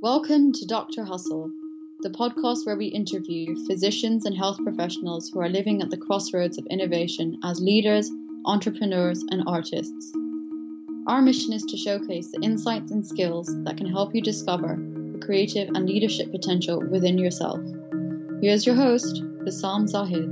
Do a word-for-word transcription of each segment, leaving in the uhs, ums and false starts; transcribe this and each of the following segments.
Welcome to Doctor Hustle, the podcast where we interview physicians and health professionals who are living at the crossroads of innovation as leaders, entrepreneurs, and artists. Our mission is to showcase the insights and skills that can help you discover the creative and leadership potential within yourself. Here's your host, Bassam Zahid.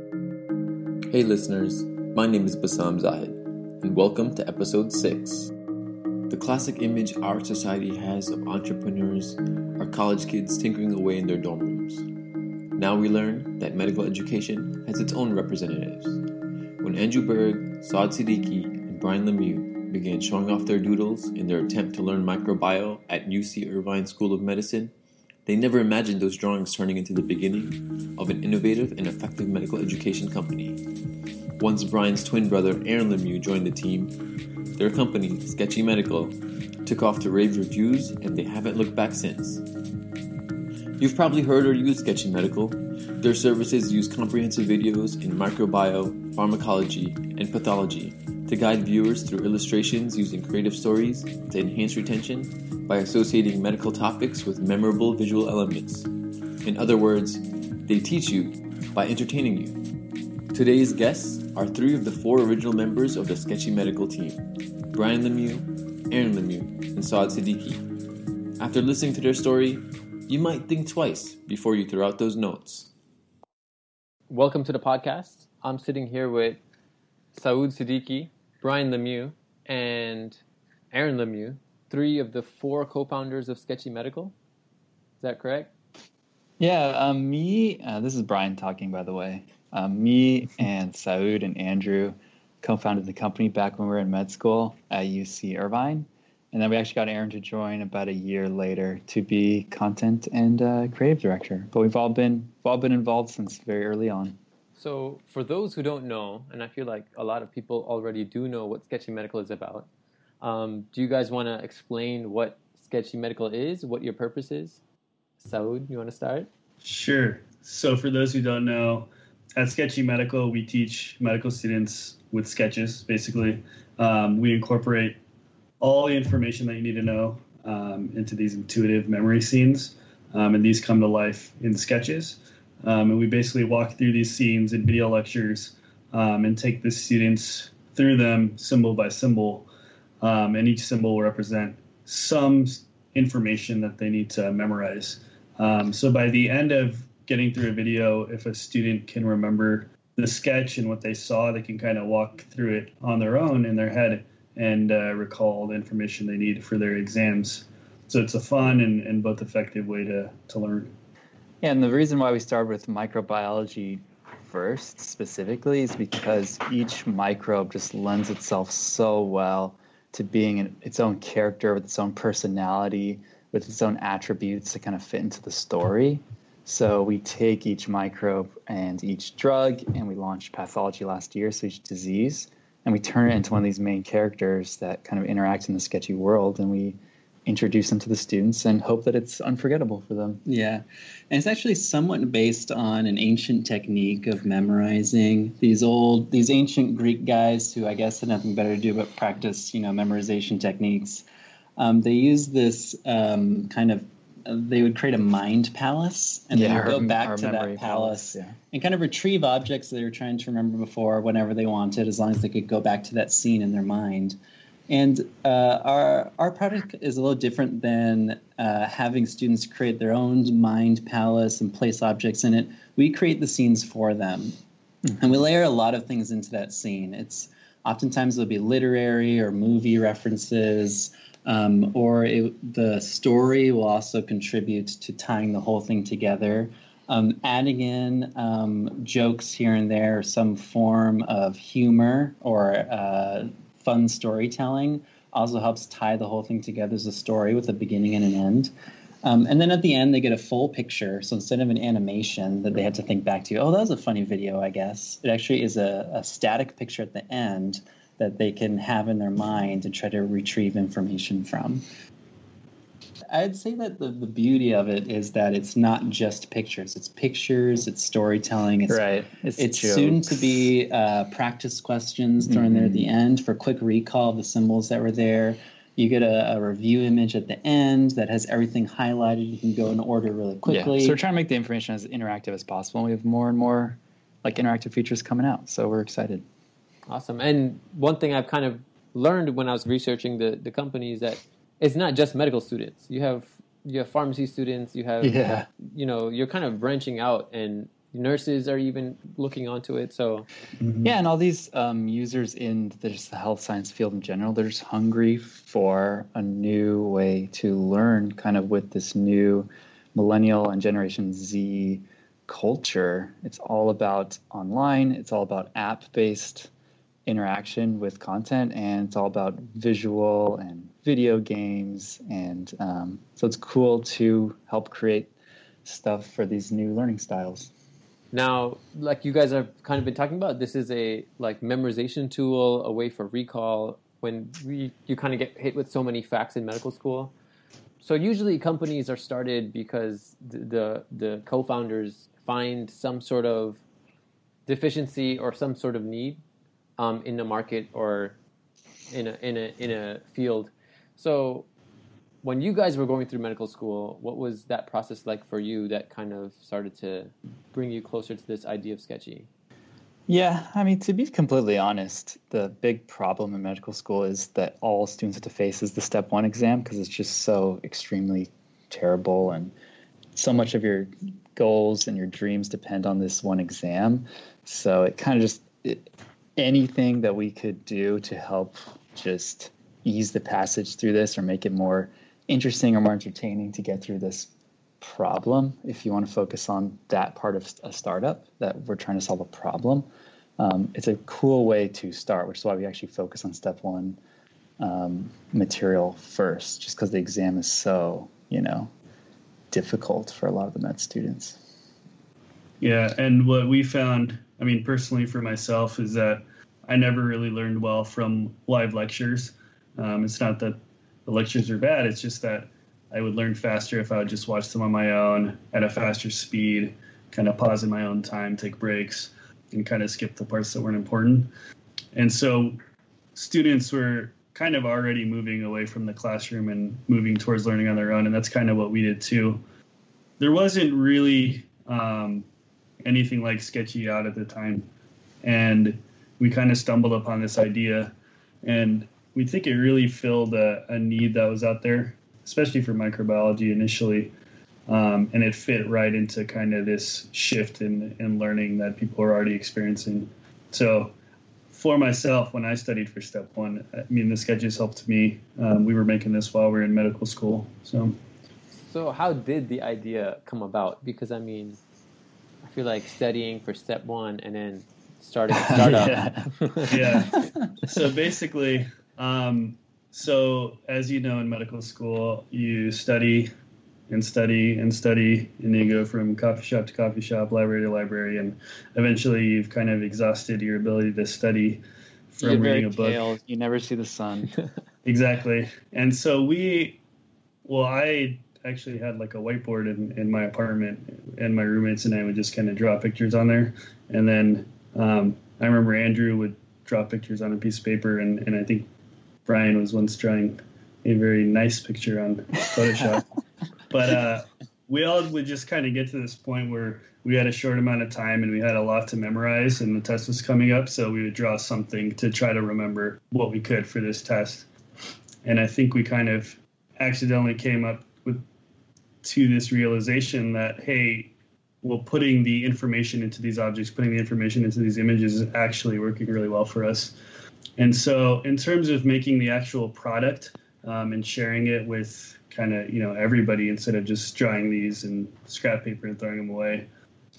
Hey listeners, my name is Bassam Zahid, and welcome to episode six. The classic image our society has of entrepreneurs are college kids tinkering away in their dorm rooms. Now we learn that medical education has its own representatives. When Andrew Berg, Saad Siddiqui, and Brian Lemieux began showing off their doodles in their attempt to learn microbiome at U C Irvine School of Medicine, they never imagined those drawings turning into the beginning of an innovative and effective medical education company. Once Brian's twin brother Aaron Lemieux joined the team, their company, Sketchy Medical, took off to rave reviews, and they haven't looked back since. You've probably heard or used Sketchy Medical. Their services use comprehensive videos in microbiome, pharmacology, and pathology to guide viewers through illustrations using creative stories to enhance retention by associating medical topics with memorable visual elements. In other words, they teach you by entertaining you. Today's guests are three of the four original members of the Sketchy Medical team: Brian Lemieux, Aaron Lemieux, and Saad Siddiqui. After listening to their story, you might think twice before you throw out those notes. Welcome to the podcast. I'm sitting here with Saad Siddiqui, Brian Lemieux, and Aaron Lemieux, three of the four co-founders of Sketchy Medical. Is that correct? Yeah, um, me, uh, this is Brian talking, by the way. Um, me and Saud and Andrew co-founded the company back when we were in med school at U C Irvine. And then we actually got Aaron to join about a year later to be content and uh, creative director. But we've all been we've all been involved since very early on. So for those who don't know, and I feel like a lot of people already do know what Sketchy Medical is about, um, do you guys want to explain what Sketchy Medical is, what your purpose is? Saud, you want to start? Sure. So for those who don't know, at Sketchy Medical, we teach medical students with sketches, basically. Um, we incorporate all the information that you need to know um, into these intuitive memory scenes, um, and these come to life in sketches. Um, and we basically walk through these scenes in video lectures um, and take the students through them symbol by symbol, um, and each symbol will represent some information that they need to memorize. Um, so by the end of getting through a video, if a student can remember the sketch and what they saw, they can kind of walk through it on their own in their head and uh, recall the information they need for their exams. So it's a fun and, and both effective way to, to learn. Yeah, and the reason why we started with microbiology first specifically is because each microbe just lends itself so well to being in its own character, with its own personality, with its own attributes to kind of fit into the story. So we take each microbe and each drug, and we launched pathology last year, so each disease, and we turn it into one of these main characters that kind of interact in the sketchy world, and we introduce them to the students and hope that it's unforgettable for them. Yeah, and it's actually somewhat based on an ancient technique of memorizing. These old, these ancient Greek guys who I guess had nothing better to do but practice, you know, memorization techniques. Um, they use this um, kind of they would create a mind palace, and yeah, they would go our, back our to that palace, palace yeah. and kind of retrieve objects that they were trying to remember before whenever they wanted, as long as they could go back to that scene in their mind. And uh, our our product is a little different than uh, having students create their own mind palace and place objects in it. We create the scenes for them, mm-hmm. and we layer a lot of things into that scene. It's oftentimes it'll be literary or movie references. Um, or it, the story will also contribute to tying the whole thing together, um, adding in um, jokes here and there, some form of humor or uh, fun storytelling also helps tie the whole thing together as a story with a beginning and an end. Um, and then at the end, they get a full picture. So instead of an animation that they had to think back to, oh, that was a funny video, I guess, it actually is a, a static picture at the end that they can have in their mind and try to retrieve information from. I'd say that the, the beauty of it is that it's not just pictures. It's pictures, it's storytelling. It's, right. It's, it's soon to be uh, practice questions thrown mm-hmm. there at the end for quick recall of the symbols that were there. You get a, a review image at the end that has everything highlighted. You can go in order really quickly. Yeah. So we're trying to make the information as interactive as possible. And we have more and more like interactive features coming out. So we're excited. Awesome. And one thing I've kind of learned when I was researching the, the company is that it's not just medical students. You have you have pharmacy students. You have, yeah. you know, you're kind of branching out, and nurses are even looking onto it. So mm-hmm. yeah, and all these um, users in the, just the health science field in general, they're just hungry for a new way to learn, kind of with this new millennial and Generation Z culture. It's all about online. It's all about app-based interaction with content, and it's all about visual and video games. And um, so it's cool to help create stuff for these new learning styles. Now, like you guys have kind of been talking about, this is a like memorization tool, a way for recall when we, you kind of get hit with so many facts in medical school. So usually companies are started because the the, the co-founders find some sort of deficiency or some sort of need um, in the market or in a in a in a field. So when you guys were going through medical school, what was that process like for you that kind of started to bring you closer to this idea of Sketchy? Yeah, I mean, to be completely honest, the big problem in medical school is that all students have to face is the step one exam, because it's just so extremely terrible, and so much of your goals and your dreams depend on this one exam. So it kind of just, it, anything that we could do to help just ease the passage through this or make it more interesting or more entertaining to get through this problem, if you want to focus on that part of a startup, that we're trying to solve a problem, um, it's a cool way to start, which is why we actually focus on step one um, material first, just because the exam is so, you know, difficult for a lot of the med students. Yeah, and what we found, I mean, personally for myself, is that I never really learned well from live lectures. Um, it's not that the lectures are bad, it's just that I would learn faster if I would just watch them on my own at a faster speed, kind of pause in my own time, take breaks, and kind of skip the parts that weren't important. And so students were kind of already moving away from the classroom and moving towards learning on their own, and that's kind of what we did too. There wasn't really um, anything like Sketchy out at the time, and we kind of stumbled upon this idea, and we think it really filled a, a need that was out there, especially for microbiology initially. Um, and it fit right into kind of this shift in, in learning that people are already experiencing. So for myself, when I studied for step one, I mean, the Sketches helped me. Um, we were making this while we were in medical school. So, so how did the idea come about? Because, I mean, I feel like studying for step one and then starting a startup. yeah. yeah. So basically, um, so as you know, in medical school, you study and study and study, and you go from coffee shop to coffee shop, library to library, and eventually you've kind of exhausted your ability to study from You're reading very a book. pale. You never see the sun. Exactly. And so we, well, I actually had like a whiteboard in, in my apartment, and my roommates and I would just kind of draw pictures on there. And then um, I remember Andrew would draw pictures on a piece of paper, and, and I think Brian was once drawing a very nice picture on Photoshop. But uh, we all would just kind of get to this point where we had a short amount of time and we had a lot to memorize, and the test was coming up, so we would draw something to try to remember what we could for this test. And I think we kind of accidentally came up with to this realization that, hey, well, putting the information into these objects, putting the information into these images is actually working really well for us. And so in terms of making the actual product um, and sharing it with kind of, you know, everybody instead of just drawing these in scrap paper and throwing them away.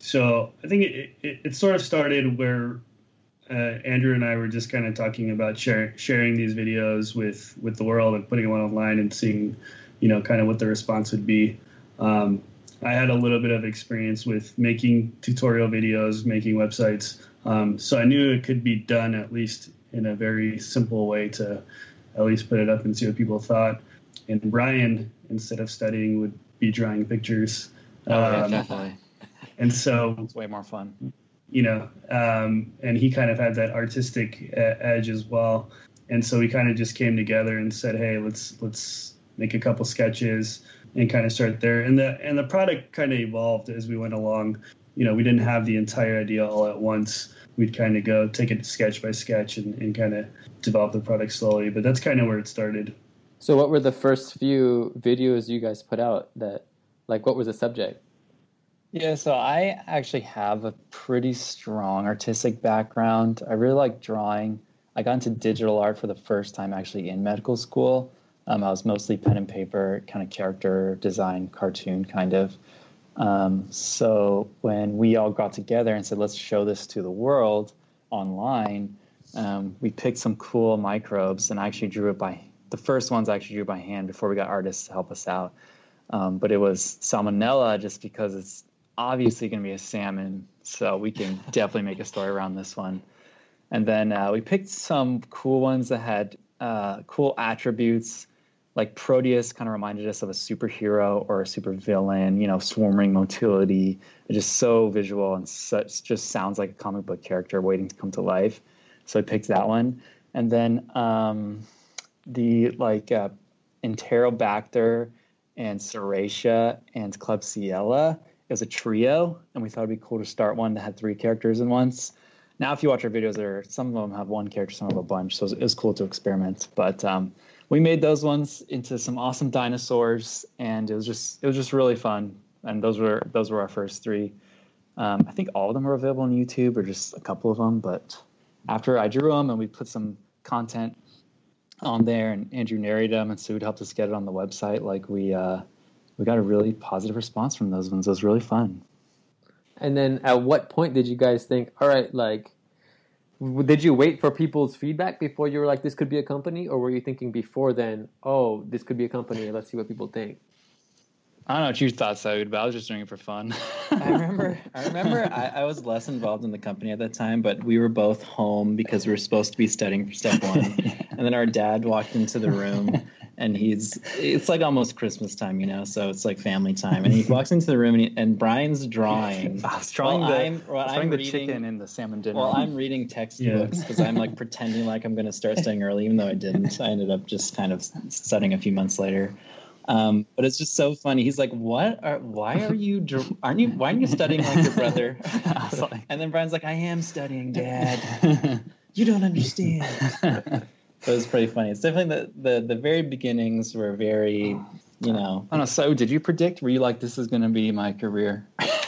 So I think it, it, it sort of started where uh, Andrew and I were just kind of talking about share, sharing these videos with, with the world and putting them online and seeing, you know, kind of what the response would be. Um, I had a little bit of experience with making tutorial videos, making websites. Um, so I knew it could be done at least in a very simple way to at least put it up and see what people thought. And Brian, instead of studying, would be drawing pictures. Oh, yeah, um, definitely. And so It's way more fun. You know, um, and he kind of had that artistic uh, edge as well. And so we kind of just came together and said, hey, let's let's make a couple sketches and kind of start there. And the and the product kind of evolved as we went along. You know, we didn't have the entire idea all at once. We'd kind of go take it sketch by sketch and, and kind of develop the product slowly. But that's kind of where it started. So what were the first few videos you guys put out that, like, what was the subject? Yeah, so I actually have a pretty strong artistic background. I really like drawing. I got into digital art for the first time actually in medical school. Um, I was mostly pen and paper, kind of character design, cartoon kind of. Um, so when we all got together and said, let's show this to the world online, um, we picked some cool microbes, and I actually drew it by, the first ones I actually drew by hand before we got artists to help us out. Um, but it was salmonella, just because it's obviously going to be a salmon, so we can definitely make a story around this one. And then uh, we picked some cool ones that had uh, cool attributes, like Proteus kind of reminded us of a superhero or a supervillain, you know, swarming motility. It's just so visual and such, just sounds like a comic book character waiting to come to life. So I picked that one. And then um, the like uh, Enterobacter and Serratia and Klebsiella, it was a trio, and we thought it'd be cool to start one that had three characters in once. Now, if you watch our videos, there some of them have one character, some have a bunch, so it was, it was cool to experiment. But um, we made those ones into some awesome dinosaurs, and it was just it was just really fun. And those were those were our first three. Um, I think all of them are available on YouTube, or just a couple of them. But after I drew them, and we put some content on there, and Andrew narrated them, and Sood helped us get it on the website. Like we uh, we got a really positive response from those ones. It was really fun. And then at what point did you guys think, all right, like, did you wait for people's feedback before you were like, this could be a company? Or were you thinking before then, oh, this could be a company, let's see what people think? I don't know what you thought, Saud, but I was just doing it for fun. I remember I remember I, I was less involved in the company at that time, but we were both home because we were supposed to be studying for step one. And then our dad walked into the room, and he's it's like almost Christmas time, you know, so it's like family time. And he walks into the room, and, he, and Brian's drawing. I was drawing while the, I'm, while drawing I'm the reading, chicken in the salmon dinner. Well, I'm reading textbooks because I'm like pretending like I'm going to start studying early, even though I didn't. I ended up just kind of studying a few months later. Um, but it's just so funny. He's like, "What? Are, why are you? Aren't you? Why aren't you studying like your brother?" Like, and then Brian's like, "I am studying, Dad. You don't understand." So it was pretty funny. It's definitely the, the the very beginnings were very, you know. I don't know. So, did you predict? Were you like, "This is going to be my career"?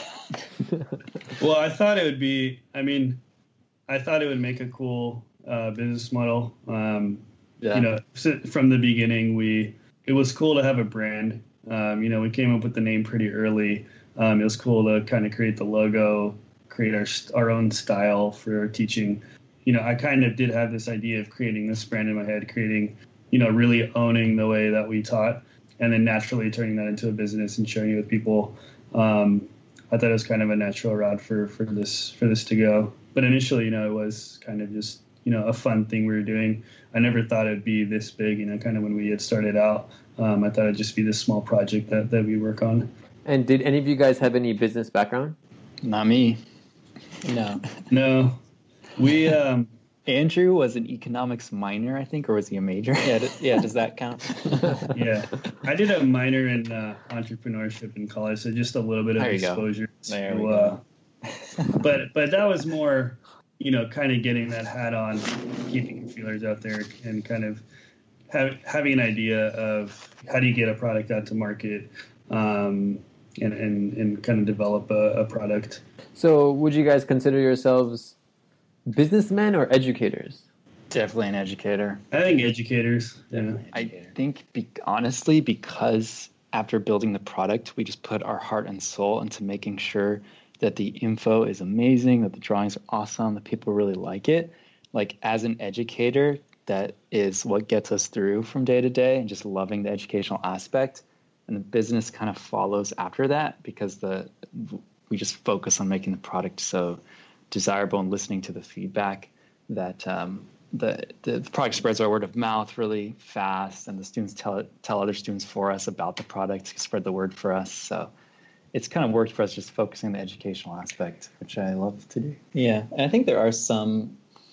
Well, I thought it would be. I mean, I thought it would make a cool uh, business model. Um, Yeah. You know, from the beginning, we. It was cool to have a brand. Um, you know, we came up with the name pretty early. Um, it was cool to kind of create the logo, create our our own style for teaching. You know, I kind of did have this idea of creating this brand in my head, creating, you know, really owning the way that we taught, and then naturally turning that into a business and sharing it with people. Um, I thought it was kind of a natural route for, for this for this to go. But initially, you know, it was kind of just, you know, a fun thing we were doing. I never thought it'd be this big, you know, kind of when we had started out. Um, I thought it'd just be this small project that, that we work on. And did any of you guys have any business background? Not me. No. No. We, um, Andrew was an economics minor, I think, or was he a major? Yeah, d- yeah. Does that count? yeah. I did a minor in uh, entrepreneurship in college, so just a little bit of There you go. exposure. There to, we uh, go. but but that was more, you know, kind of getting that hat on, keeping feelers out there, and kind of have, having an idea of how do you get a product out to market, um, and, and and kind of develop a, a product. So would you guys consider yourselves businessmen or educators? Definitely an educator. I think educators. Yeah. I think, be, honestly, because after building the product, we just put our heart and soul into making sure that the info is amazing, that the drawings are awesome, that people really like it. Like, as an educator, that is what gets us through from day to day, and just loving the educational aspect. And the business kind of follows after that, because the we just focus on making the product so desirable and listening to the feedback that um, the the product spreads our word of mouth really fast, and the students tell it, tell other students for us about the product, spread the word for us. So it's kind of worked for us, just focusing on the educational aspect, which I love to do. Yeah, and I think there are some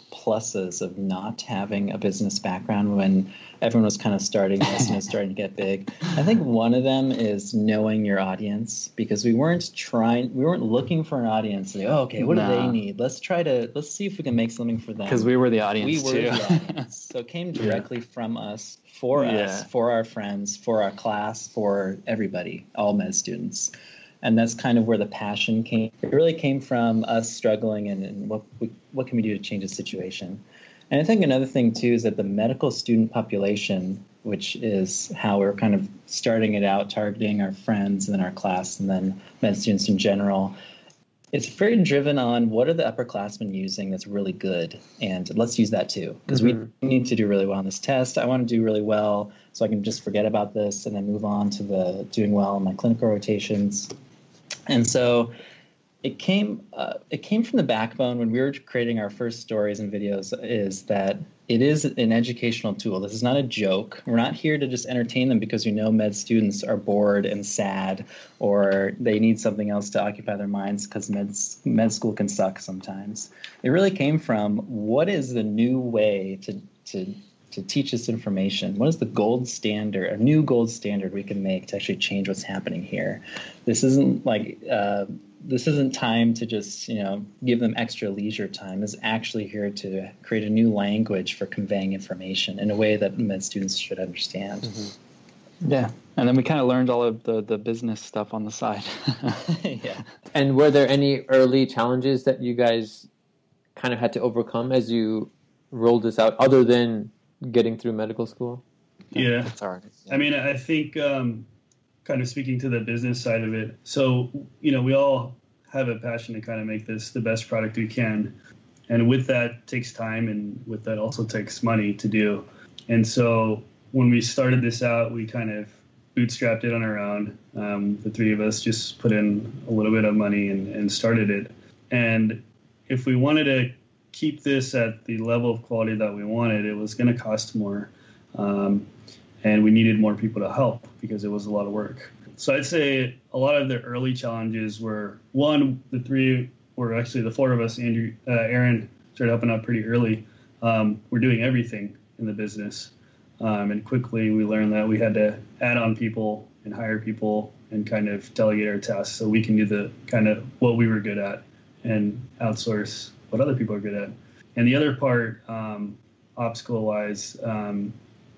pluses of not having a business background when everyone was kind of starting this and it's starting to get big. I think one of them is knowing your audience, because we weren't trying, we weren't looking for an audience. Like, oh, okay, what no. do they need? Let's try to, let's see if we can make something for them. Because we were the audience we were too. The audience. So it came directly yeah. from us, for yeah. us, for our friends, for our class, for everybody, all med students. And that's kind of where the passion came. It really came from us struggling and, and what we, what can we do to change the situation. And I think another thing, too, is that the medical student population, which is how we're kind of starting it out, targeting our friends and then our class and then med students in general, it's very driven on what are the upperclassmen using that's really good. And let's use that, too, because mm-hmm. we need to do really well on this test. I want to do really well so I can just forget about this and then move on to the doing well in my clinical rotations. And so it came uh, it came from the backbone when we were creating our first stories and videos, is that it is an educational tool. This is not a joke. We're not here to just entertain them because we know med students are bored and sad or they need something else to occupy their minds, because med, med school can suck sometimes. It really came from, what is the new way to to to teach this information? What is the gold standard, a new gold standard we can make to actually change what's happening here? This isn't like, uh, this isn't time to just, you know, give them extra leisure time. It's actually here to create a new language for conveying information in a way that med students should understand. Mm-hmm. Yeah. And then we kind of learned all of the, the business stuff on the side. Yeah. And were there any early challenges that you guys kind of had to overcome as you rolled this out, other than getting through medical school? Yeah, it's hard. Yeah. I mean, I think um, kind of speaking to the business side of it. So, you know, we all have a passion to kind of make this the best product we can. And with that takes time, and with that also takes money to do. And so when we started this out, we kind of bootstrapped it on our own. Um, the three of us just put in a little bit of money and, and started it. And if we wanted to keep this at the level of quality that we wanted, it was going to cost more. Um, and we needed more people to help because it was a lot of work. So I'd say a lot of the early challenges were, one, the three, or actually the four of us, Andrew, uh, Aaron started helping out pretty early. Um, we're doing everything in the business. Um, and quickly we learned that we had to add on people and hire people and kind of delegate our tasks so we can do the kind of what we were good at and outsource what other people are good at. And the other part, um, obstacle-wise, um,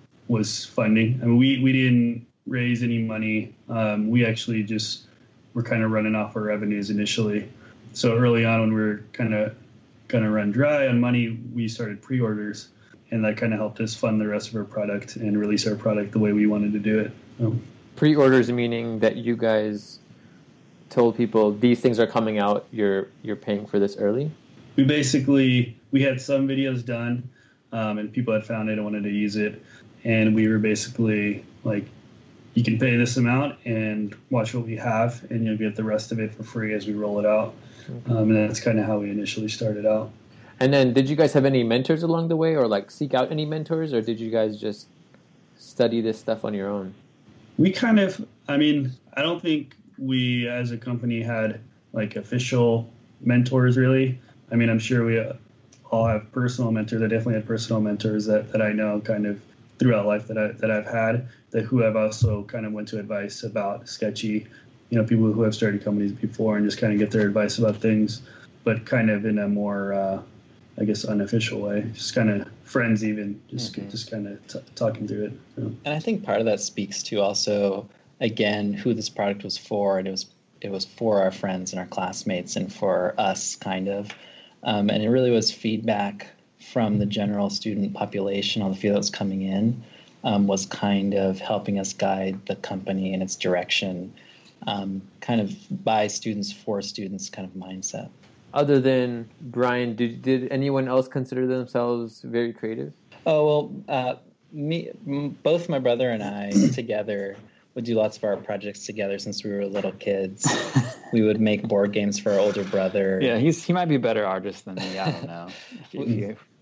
was funding. I mean, we, we didn't raise any money. Um, we actually just were kind of running off our revenues initially. So early on, when we were kind of going to run dry on money, we started pre-orders, and that kind of helped us fund the rest of our product and release our product the way we wanted to do it. So. Pre-orders meaning that you guys told people these things are coming out, you're you're paying for this early? We basically, we had some videos done, um, and people had found it and wanted to use it. And we were basically like, you can pay this amount and watch what we have, and you'll get the rest of it for free as we roll it out. Mm-hmm. Um, and that's kind of how we initially started out. And then did you guys have any mentors along the way, or like seek out any mentors, or did you guys just study this stuff on your own? We kind of, I mean, I don't think we as a company had like official mentors really. I mean, I'm sure we all have personal mentors. I definitely had personal mentors that, that I know kind of throughout life that I that I've had, that who have also kind of went to advice about Sketchy, you know, people who have started companies before and just kind of get their advice about things, but kind of in a more, uh, I guess, unofficial way, just kind of friends even, just mm-hmm. just kind of t- talking through it. You know? And I think part of that speaks to also, again, who this product was for, and it was it was for our friends and our classmates and for us, kind of. Um, and it really was feedback from the general student population on the field that was coming in, um, was kind of helping us guide the company in its direction, um, kind of by students, for students kind of mindset. Other than Brian, did, did anyone else consider themselves very creative? Oh, well, uh, me, both my brother and I together would do lots of our projects together since we were little kids. We would make board games for our older brother. Yeah, he's he might be a better artist than me. I don't know. If you,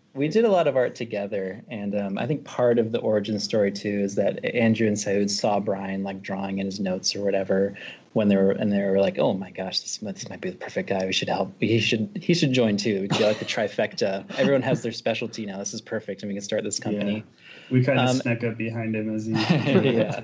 we did a lot of art together, and um, I think part of the origin story too is that Andrew and Saud saw Brian like drawing in his notes or whatever when they were, and they were like, "Oh my gosh, this this might be the perfect guy. We should help. He should he should join too. We'd be like the trifecta. Everyone has their specialty now. This is perfect, and we can start this company." Yeah. We kind of Um, snuck up behind him as he. Yeah.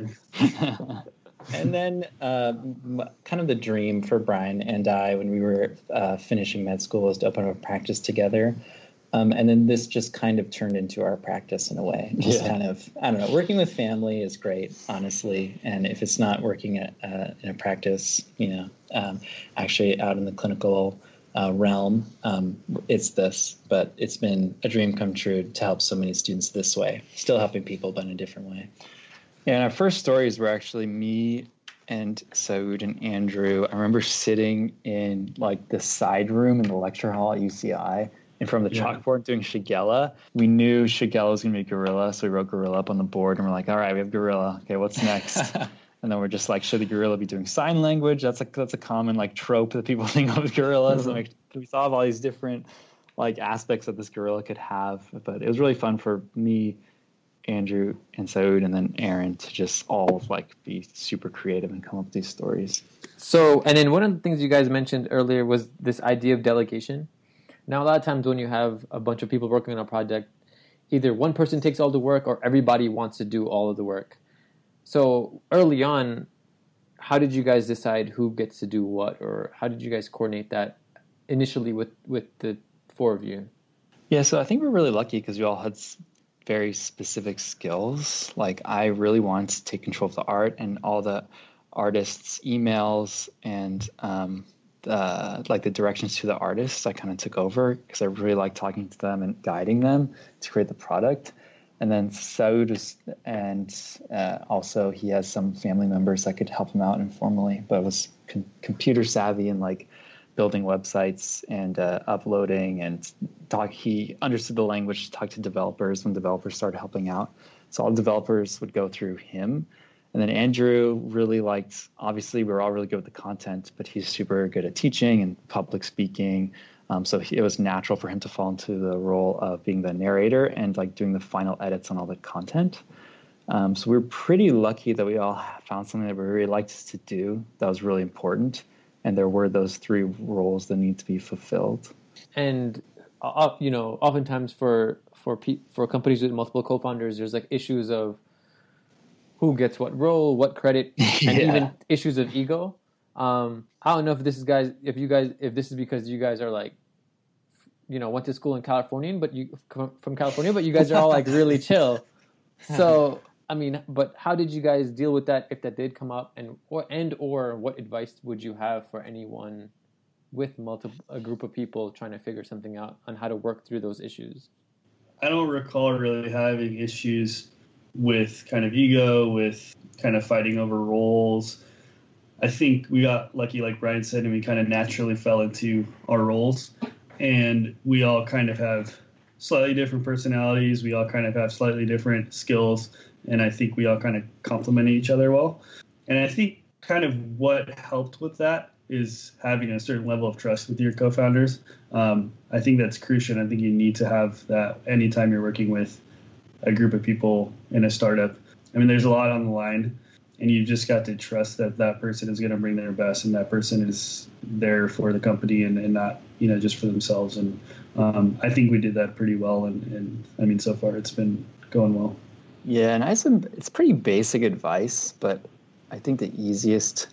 And then uh, m- kind of the dream for Brian and I when we were uh, finishing med school was to open up a practice together. Um, and then this just kind of turned into our practice in a way. Just Yeah. kind of, I don't know, working with family is great, honestly. And if it's not working at, uh, in a practice, you know, um, actually out in the clinical uh, realm, um, it's this. But it's been a dream come true to help so many students this way. Still helping people, but in a different way. Yeah, and our first stories were actually me and Saud and Andrew. I remember sitting in like the side room in the lecture hall at U C I in front of the Yeah. chalkboard doing Shigella. We knew Shigella was going to be gorilla, so we wrote gorilla up on the board, and we're like, all right, we have gorilla. Okay, what's next? And then we're just like, should the gorilla be doing sign language? That's like that's a common like trope that people think of gorillas. Mm-hmm. And like, we thought of all these different like aspects that this gorilla could have, but it was really fun for me, Andrew and Saud, and then Aaron to just all like be super creative and come up with these stories. So, and then one of the things you guys mentioned earlier was this idea of delegation. Now, a lot of times when you have a bunch of people working on a project, either one person takes all the work or everybody wants to do all of the work. So early on, how did you guys decide who gets to do what, or how did you guys coordinate that initially with, with the four of you? Yeah, so I think we're really lucky because we all had very specific skills. Like I really wanted to take control of the art, and all the artists' emails and um, the, like the directions to the artists I kind of took over because I really like talking to them and guiding them to create the product. And then Saud was, and uh, also he has some family members that could help him out informally, but was com- computer savvy and like building websites and uh, uploading and talk. He understood the language to talk to developers when developers started helping out. So all developers would go through him. And then Andrew really liked, obviously we were all really good with the content, but he's super good at teaching and public speaking. Um, so he, it was natural for him to fall into the role of being the narrator and like doing the final edits on all the content. Um, so we were pretty lucky that we all found something that we really liked to do that was really important. And there were those three roles that need to be fulfilled. And uh, you know, oftentimes for for pe- for companies with multiple co-founders, there's like issues of who gets what role, what credit, and Yeah. even issues of ego. Um, I don't know if this is guys, if you guys, if this is because you guys are like, you know, went to school in California, but you from California, but you guys are all like really chill. So. I mean, but how did you guys deal with that if that did come up, and or and or what advice would you have for anyone with multiple a group of people trying to figure something out on how to work through those issues? I don't recall really having issues with kind of ego, with kind of fighting over roles. I think we got lucky, like Brian said, and we kind of naturally fell into our roles, and we all kind of have slightly different personalities. We all kind of have slightly different skills. And I think we all kind of complement each other well. And I think kind of what helped with that is having a certain level of trust with your co-founders. Um, I think that's crucial. And I think you need to have that anytime you're working with a group of people in a startup. I mean, there's a lot on the line, and you just got to trust that that person is going to bring their best, and that person is there for the company and, and not, you know, just for themselves. And um, I think we did that pretty well. And, and I mean, so far it's been going well. Yeah, and I some it's pretty basic advice, but I think the easiest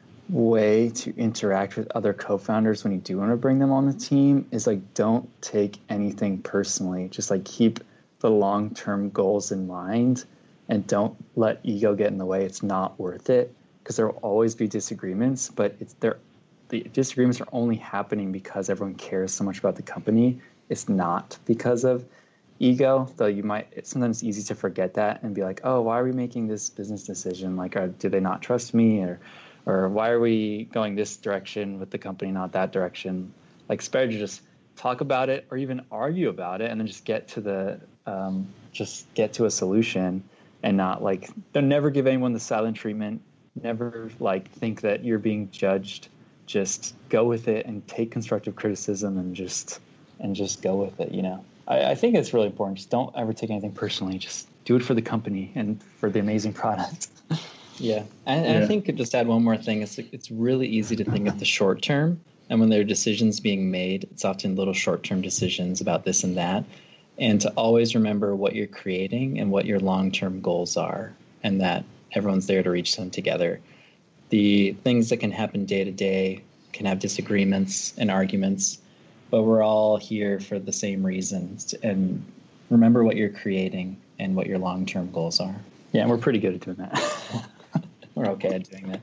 way to interact with other co-founders when you do want to bring them on the team is like don't take anything personally. Just like keep the long-term goals in mind and don't let ego get in the way. It's not worth it because there will always be disagreements, but it's there the disagreements are only happening because everyone cares so much about the company. It's not because of ego, though you might, it's sometimes easy to forget that and be like, oh, why are we making this business decision? Like, are, do they not trust me? Or, or why are we going this direction with the company, not that direction? Like, it's better to just talk about it or even argue about it and then just get to the, um, just get to a solution and not like, don't never give anyone the silent treatment. Never like think that you're being judged. Just go with it and take constructive criticism and just, and just go with it, you know? I, I think it's really important. Just don't ever take anything personally. Just do it for the company and for the amazing product. Yeah, and, and Yeah. I think just add one more thing. It's it's really easy to think of the short term, and when there are decisions being made, it's often little short term decisions about this and that, and to always remember what you're creating and what your long term goals are, and that everyone's there to reach them together. The things that can happen day to day can have disagreements and arguments, but we're all here for the same reasons. And remember what you're creating and what your long term goals are. Yeah, and we're pretty good at doing that. We're okay at doing that.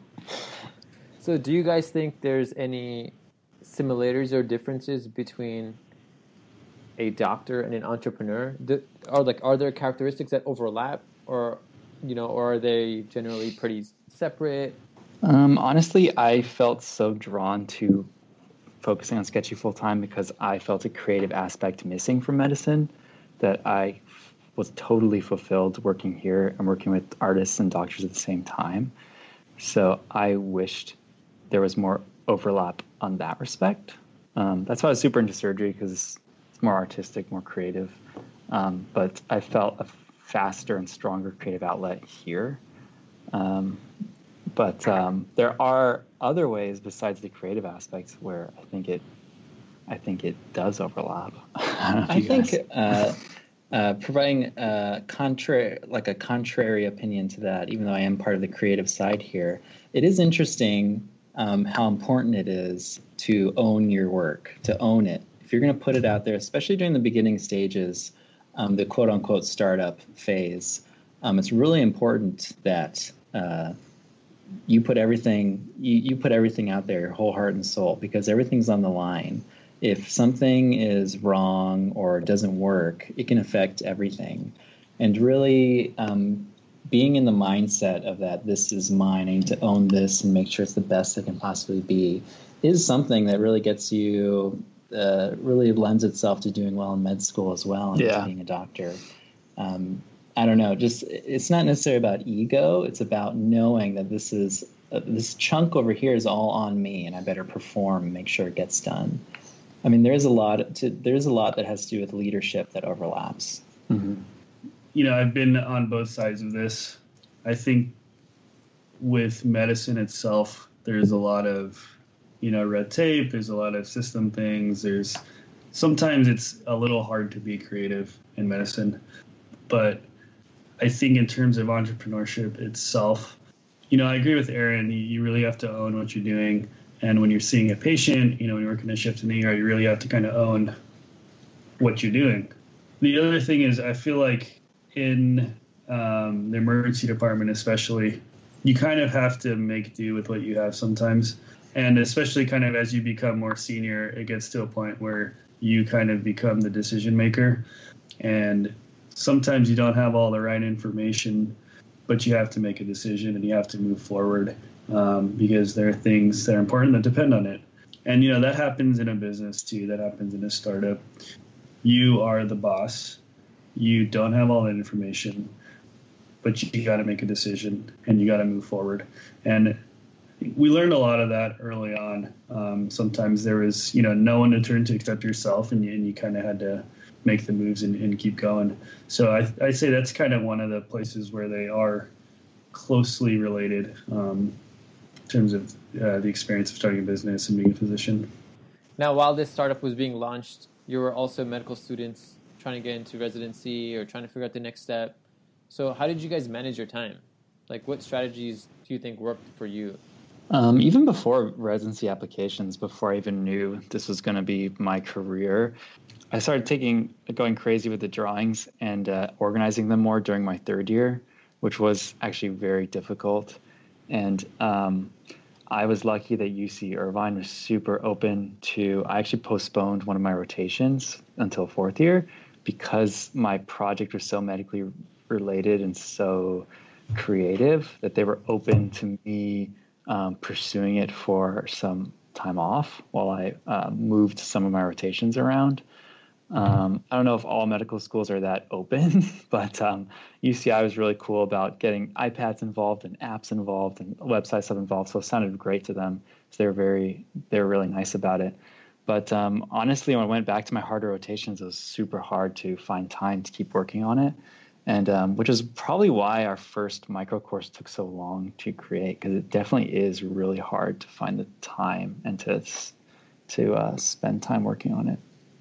So do you guys think there's any similarities or differences between a doctor and an entrepreneur? Do, are like are there characteristics that overlap, or you know, or are they generally pretty separate? Um, honestly, I felt so drawn to focusing on Sketchy full time because I felt a creative aspect missing from medicine, that I was totally fulfilled working here and working with artists and doctors at the same time. So I wished there was more overlap on that respect. Um, that's why I was super into surgery, because it's more artistic, more creative. Um, but I felt a faster and stronger creative outlet here. Um, but um, there are other ways besides the creative aspects where I think it, I think it does overlap. I, don't know if I you think guys- uh, uh, providing a contrary, like a contrary opinion to that, even though I am part of the creative side here, it is interesting um, how important it is to own your work, to own it. If you're going to put it out there, especially during the beginning stages, um, the quote unquote startup phase, um, it's really important that uh, you put everything you, you put everything out there, your whole heart and soul, because everything's on the line. If something is wrong or doesn't work, it can affect everything. And really um, being in the mindset of that, this is mine, I need to own this and make sure it's the best it can possibly be, is something that really gets you, uh, really lends itself to doing well in med school as well, and Yeah. to being a doctor. Um, I don't know, just it's not necessarily about ego. It's about knowing that this is, uh, this chunk over here is all on me, and I better perform and make sure it gets done. I mean, there's a lot to, there's a lot that has to do with leadership that overlaps. Mhm. You know, I've been on both sides of this. I think with medicine itself, there's a lot of, you know, red tape. There's a lot of system things. There's sometimes it's a little hard to be creative in medicine. But I think in terms of entrepreneurship itself, you know, I agree with Aaron. You, you really have to own what you're doing. And when you're seeing a patient, you know, when you're working a shift in the E R, you really have to kind of own what you're doing. The other thing is, I feel like in um, the emergency department especially, you kind of have to make do with what you have sometimes. And especially kind of as you become more senior, it gets to a point where you kind of become the decision maker. And sometimes you don't have all the right information, but you have to make a decision and you have to move forward. Um, because there are things that are important that depend on it. And, you know, that happens in a business, too. That happens in a startup. You are the boss. You don't have all that information, but you got to make a decision and you got to move forward. And we learned a lot of that early on. Um, sometimes there was, you know, no one to turn to except yourself, and you, and you kind of had to make the moves and, and keep going. So I, I'd say that's kind of one of the places where they are closely related. Um, in terms of uh, the experience of starting a business and being a physician. Now, while this startup was being launched, you were also medical students trying to get into residency or trying to figure out the next step. So how did you guys manage your time? Like, what strategies do you think worked for you? Um, even before residency applications, before I even knew this was going to be my career, I started taking going crazy with the drawings and uh, organizing them more during my third year, which was actually very difficult. And um, I was lucky that U C Irvine was super open to, I actually postponed one of my rotations until fourth year because my project was so medically related and so creative that they were open to me um, pursuing it for some time off while I uh, moved some of my rotations around. Um, I don't know if all medical schools are that open, but um, U C I was really cool about getting iPads involved and apps involved and website stuff involved. So it sounded great to them. So they were very, they were really nice about it. But um, honestly, when I went back to my harder rotations, it was super hard to find time to keep working on it. And um, which is probably why our first micro course took so long to create, because it definitely is really hard to find the time and to to uh, spend time working on it.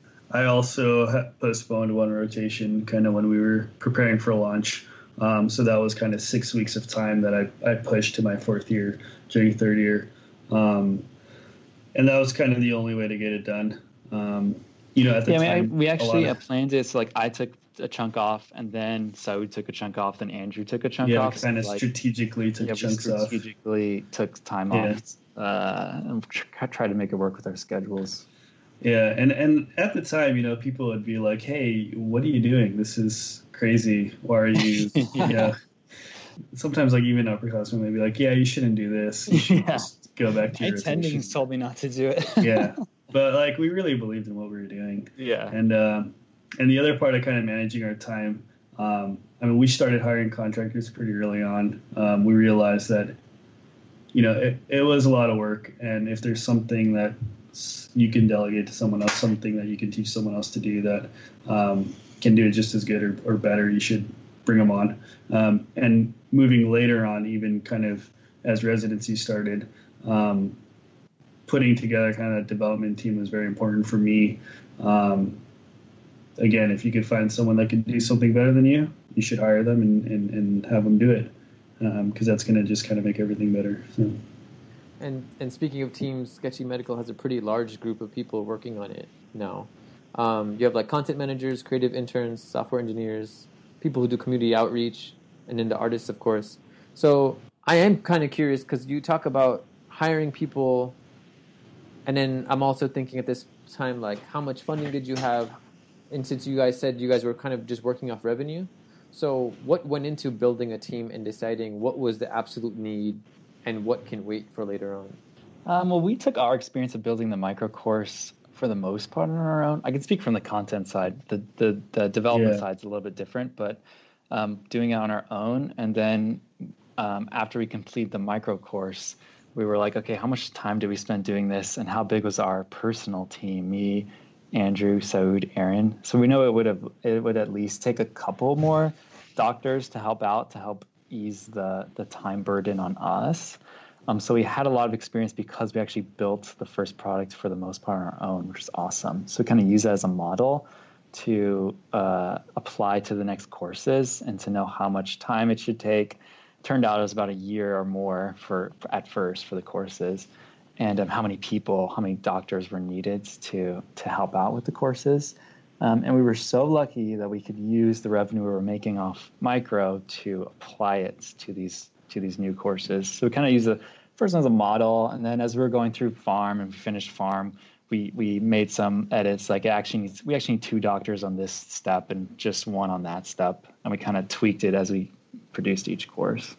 I also postponed one rotation kind of when we were preparing for launch. Um, so that was kind of six weeks of time that I, I pushed to my fourth year during third year. Um, and that was kind of the only way to get it done. Um, you know, at the yeah, time, I mean, I, we actually of, planned it. So like I took a chunk off, and then Saud took a chunk off, then Andrew took a chunk yeah, off. Yeah, kind of so like, strategically took yeah, chunks we off. strategically took time yeah. off uh, and tried to make it work with our schedules. Yeah, and, and at the time, you know, people would be like, hey, what are you doing? This is crazy. Why are you, yeah. you know, sometimes like even upperclassmen may be like, yeah, you shouldn't do this. You should yeah. just go back to your My attendings told me not to do it. yeah, but like we really believed in what we were doing. Yeah. And, um, and the other part of kind of managing our time, um, I mean, we started hiring contractors pretty early on. Um, we realized that, you know, it, it was a lot of work. And if there's something that you can delegate to someone else, something that you can teach someone else to do that um, can do it just as good or, or better, you should bring them on. Um, and moving later on, even kind of as residency started, um, putting together kind of a development team was very important for me. Um, again, if you could find someone that could do something better than you, you should hire them and, and, and have them do it, because um, that's going to just kind of make everything better. So. And and speaking of teams, Sketchy Medical has a pretty large group of people working on it now. Um, you have like content managers, creative interns, software engineers, people who do community outreach, and then the artists, of course. So I am kind of curious because you talk about hiring people, and then I'm also thinking at this time, like, how much funding did you have? And since you guys said you guys were kind of just working off revenue, so what went into building a team and deciding what was the absolute need and what can wait for later on? Um, well, we took our experience of building the micro course for the most part on our own. I can speak from the content side. The the, the development yeah. side's a little bit different, but um, doing it on our own. And then um, after we complete the micro course, we were like, okay, how much time do we spend doing this? And how big was our personal team? Me, Andrew, Saud, Aaron. So we know it would have it would at least take a couple more doctors to help out, to help ease the, the time burden on us. Um, so we had a lot of experience because we actually built the first product for the most part on our own, which is awesome. So we kind of use that as a model to uh, apply to the next courses and to know how much time it should take. Turned out it was about a year or more for, for at first for the courses, and um, how many people, how many doctors were needed to to help out with the courses. Um, and we were so lucky that we could use the revenue we were making off micro to apply it to these to these new courses. So we kind of use the first one as a model, and then as we were going through farm and finished farm, we we made some edits. Like it actually needs, we actually need two doctors on this step and just one on that step, and we kind of tweaked it as we produced each course.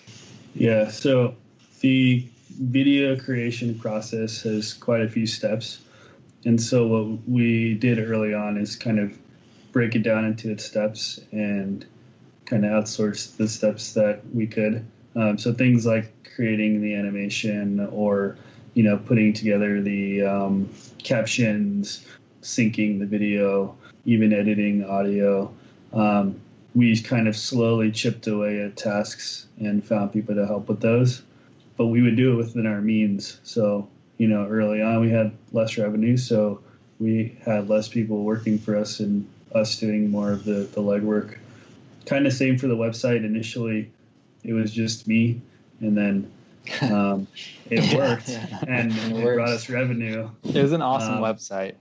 Yeah. So the video creation process has quite a few steps. And so what we did early on is kind of break it down into its steps and kind of outsource the steps that we could. Um, so things like creating the animation or, you know, putting together the um, captions, syncing the video, even editing audio. Um, we kind of slowly chipped away at tasks and found people to help with those. But we would do it within our means. So, you know, early on we had less revenue, so we had less people working for us and us doing more of the, the legwork. Kind of same for the website. Initially, it was just me, and then um, it worked, yeah, yeah. and it, it brought us revenue. It was an awesome um, website.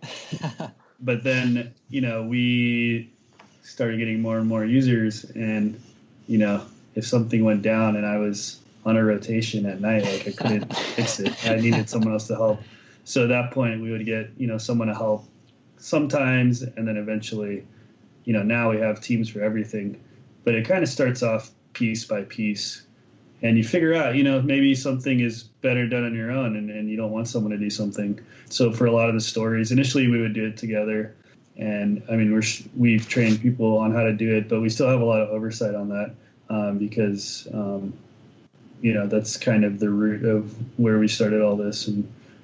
But then, you know, we started getting more and more users, and, you know, if something went down and I was on a rotation at night, like I couldn't fix it. I needed someone else to help. So at that point we would get, you know, someone to help sometimes, and then eventually, you know, now we have teams for everything. But it kind of starts off piece by piece, and you figure out, you know, maybe something is better done on your own, and, and you don't want someone to do something. So for a lot of the stories, initially we would do it together. And I mean, we're, we've trained people on how to do it, but we still have a lot of oversight on that um, because, um, you know, that's kind of the root of where we started all this. And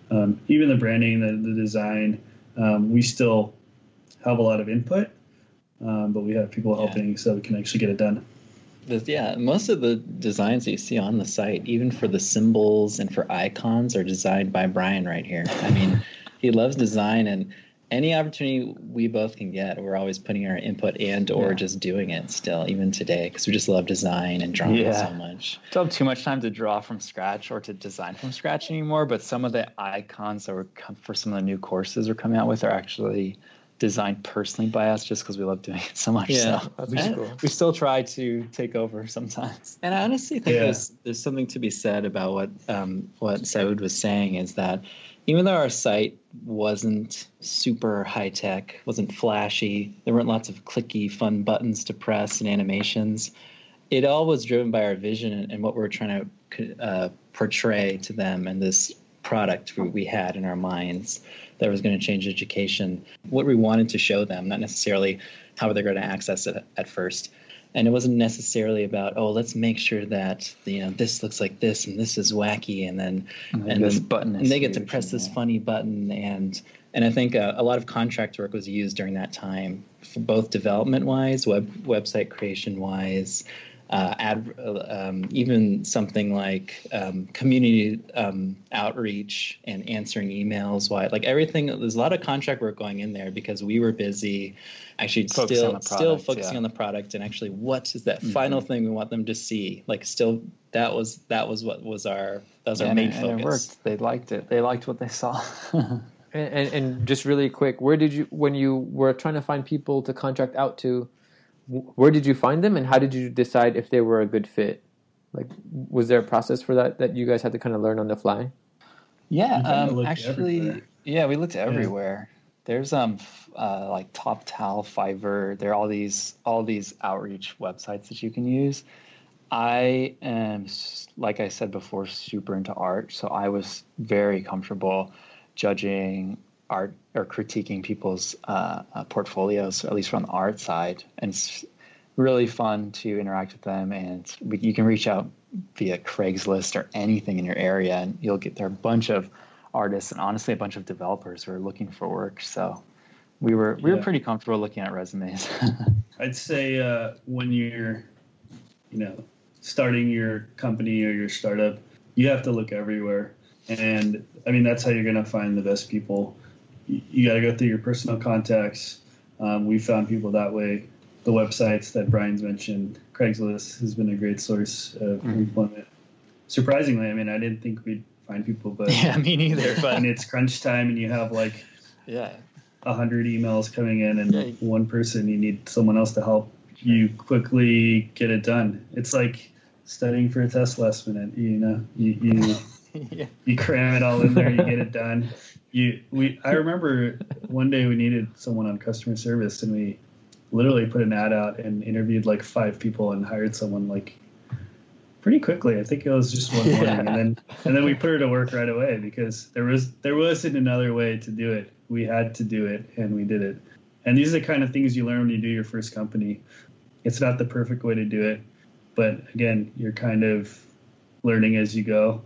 Um, even the branding, the, the design, um, we still have a lot of input, um, but we have people Yeah. helping so we can actually get it done. The- yeah, most of the designs that you see on the site, even for the symbols and for icons, are designed by Brian right here. I mean, he loves design, and any opportunity we both can get, we're always putting our input and or Yeah. just doing it still, even today, because we just love design and drawing Yeah. so much. Don't have too much time to draw from scratch or to design from scratch anymore, but some of the icons that were com- for some of the new courses we're coming out with are actually designed personally by us just because we love doing it so much. Yeah, so that's we, cool. we still try to take over sometimes. And I honestly think Yeah. there's there's something to be said about what um, what Saud was saying, is that even though our site wasn't super high tech, wasn't flashy, there weren't lots of clicky, fun buttons to press and animations, it all was driven by our vision and, and what we were trying to uh, portray to them, and this product we, we had in our minds that was going to change education, what we wanted to show them, not necessarily how they're going to access it at first. And it wasn't necessarily about, oh, let's make sure that, you know, this looks like this and this is wacky, and then And, and this then- button is and they get to huge, press this yeah. funny button. And and I think uh, a lot of contract work was used during that time, for both development wise, web website creation wise, uh, ad, um, even something like um, community um, outreach and answering emails. Why, like everything, there's a lot of contract work going in there because we were busy actually Focusing still on the still product, focusing yeah. on the product, and actually what is that Mhm. final thing we want them to see. Like still that was that was what was our that was our and, main it, and it focus. worked. They liked it. They liked what they saw. And, and, and just really quick, where did you, when you were trying to find people to contract out to, wh- where did you find them, and how did you decide if they were a good fit? Like, was there a process for that that you guys had to kind of learn on the fly? Yeah, We kinda um, looked actually, everywhere. yeah, we looked everywhere. There's um f- uh, like TopTal, Fiverr. There are all these all these outreach websites that you can use. I am, s- like I said before, super into art, so I was very comfortable judging art or critiquing people's uh, uh, portfolios, at least from the art side, and it's really fun to interact with them. And we, you can reach out via Craigslist or anything in your area, and you'll get there are a bunch of artists and honestly a bunch of developers who are looking for work. So we were we were Yeah. pretty comfortable looking at resumes. I'd say uh, when you're, you know, starting your company or your startup, you have to look everywhere. And I mean, that's how you're going to find the best people. You, you got to go through your personal contacts. Um, we found people that way. The websites that Brian's mentioned, Craigslist has been a great source of Mhm. employment. Surprisingly, I mean, I didn't think we'd find people, but Yeah, me neither. But when it's crunch time and you have like yeah, a hundred emails coming in and Yeah. one person, you need someone else to help, you quickly get it done. It's like studying for a test last minute. You know, you you, yeah. you cram it all in there, you get it done. You we I remember one day we needed someone on customer service, and we literally put an ad out and interviewed like five people and hired someone like pretty quickly. I think it was just one morning, Yeah. and then and then we put her to work right away because there was there wasn't another way to do it. We had to do it, and we did it. And these are the kind of things you learn when you do your first company. It's not the perfect way to do it, but again, you're kind of learning as you go,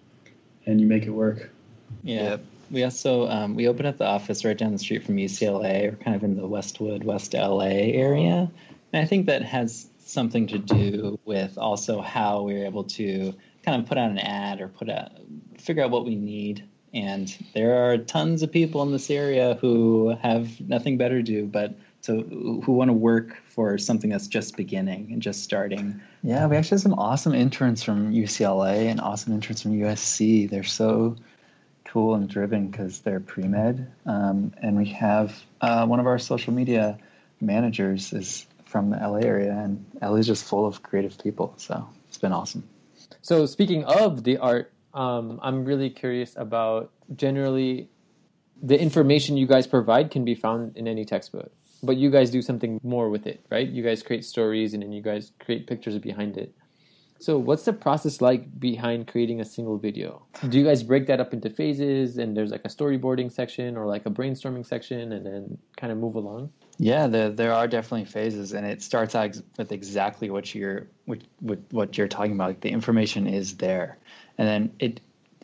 and you make it work. Yeah. Yep. We also um, we opened up the office right down the street from U C L A. We're kind of in the Westwood, West L A area, and I think that has something to do with also how we were able to kind of put out an ad or put out figure out what we need. And there are tons of people in this area who have nothing better to do, but to who want to work for something that's just beginning and just starting. Yeah, we actually have some awesome interns from U C L A and awesome interns from U S C. They're so cool and driven because they're pre-med. Um, and we have uh, one of our social media managers is from the L A area, and L A is just full of creative people. So it's been awesome. So speaking of the art, um, I'm really curious about generally the information you guys provide can be found in any textbook, but you guys do something more with it, right? You guys create stories and then you guys create pictures behind it. So what's the process like behind creating a single video? Do you guys break that up into phases and there's like a storyboarding section or like a brainstorming section and then kind of move along? Yeah, there there are definitely phases, and it starts out ex- with exactly what you're what, what what you're talking about. Like the information is there, and then it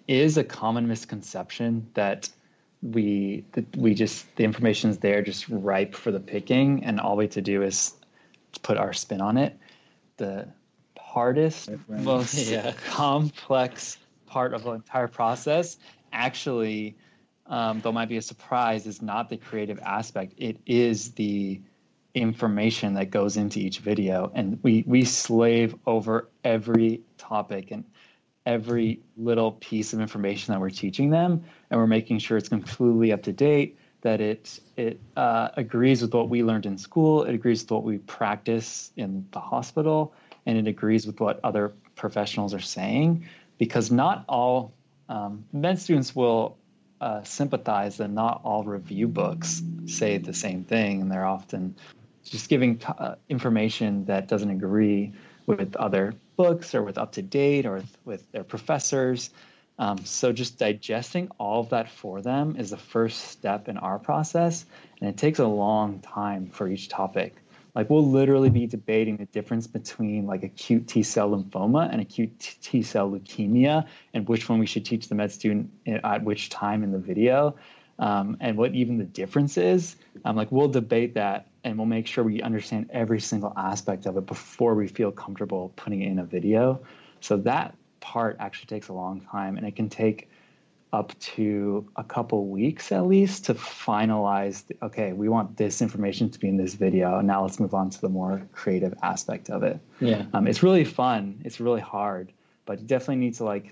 is a common misconception that we that we just the information is there just ripe for the picking, and all we have to do is put our spin on it. The hardest, most yeah. complex part of the entire process, actually, um, though might be a surprise, is not the creative aspect. It is the information that goes into each video, and we we slave over every topic and every little piece of information that we're teaching them, and we're making sure it's completely up to date, that it it uh, agrees with what we learned in school, it agrees with what we practice in the hospital, and it agrees with what other professionals are saying. Because not all um, med students will uh, sympathize that not all review books say the same thing, and they're often just giving t- uh, information that doesn't agree with other books or with up-to-date or with, with their professors. Um, so just digesting all of that for them is the first step in our process, and it takes a long time for each topic. Like we'll literally be debating the difference between like acute T-cell lymphoma and acute T-cell leukemia, and which one we should teach the med student at which time in the video, um, and what even the difference is. Um, like we'll debate that, and we'll make sure we understand every single aspect of it before we feel comfortable putting it in a video. So that part actually takes a long time, and it can take up to a couple weeks at least to finalize, the, okay, we want this information to be in this video, and now let's move on to the more creative aspect of it. Yeah. Um, it's really fun. It's really hard, but you definitely need to like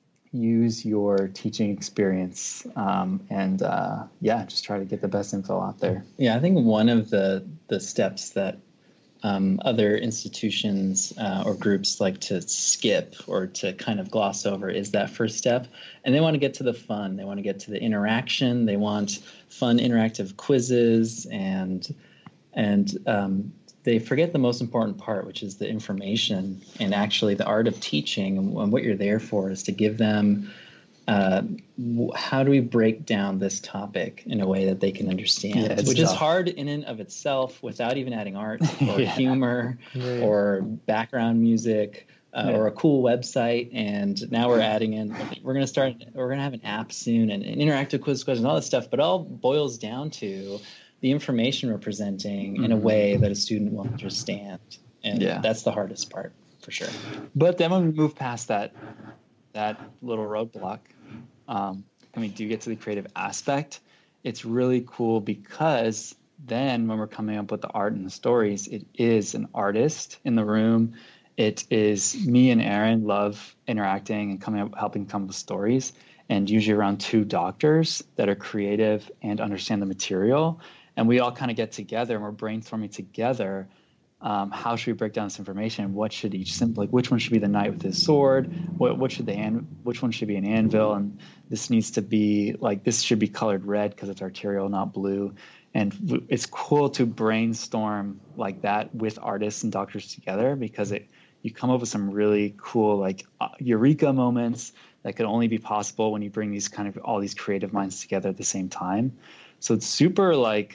use your teaching experience um, and uh, yeah, just try to get the best info out there. Yeah, I think one of the, the steps that Um, other institutions uh, or groups like to skip or to kind of gloss over is that first step. And they want to get to the fun. They want to get to the interaction. They want fun interactive quizzes, and and um, they forget the most important part, which is the information and actually the art of teaching. And what you're there for is to give them Uh, how do we break down this topic in a way that they can understand, yeah, which tough. is hard in and of itself without even adding art or yeah. humor yeah. or background music uh, yeah. or a cool website. And now we're adding in, we're going to start, we're going to have an app soon and an interactive quiz question, all this stuff, but it all boils down to the information we're presenting mm-hmm. in a way that a student will understand. And yeah. that's the hardest part for sure. But then when we move past that, that little roadblock, Um, and we do get to the creative aspect, it's really cool because then when we're coming up with the art and the stories, it is an artist in the room. It is me and Aaron love interacting and coming up, helping come up with stories, and usually around two doctors that are creative and understand the material. And we all kind of get together and we're brainstorming together. Um, how should we break down this information? What should each symbol, like which one should be the knight with his sword? What what should the an, which one should be an anvil? And this needs to be like this should be colored red because it's arterial, not blue. And w- it's cool to brainstorm like that with artists and doctors together, because it you come up with some really cool like uh, eureka moments that could only be possible when you bring these kind of all these creative minds together at the same time. So it's super like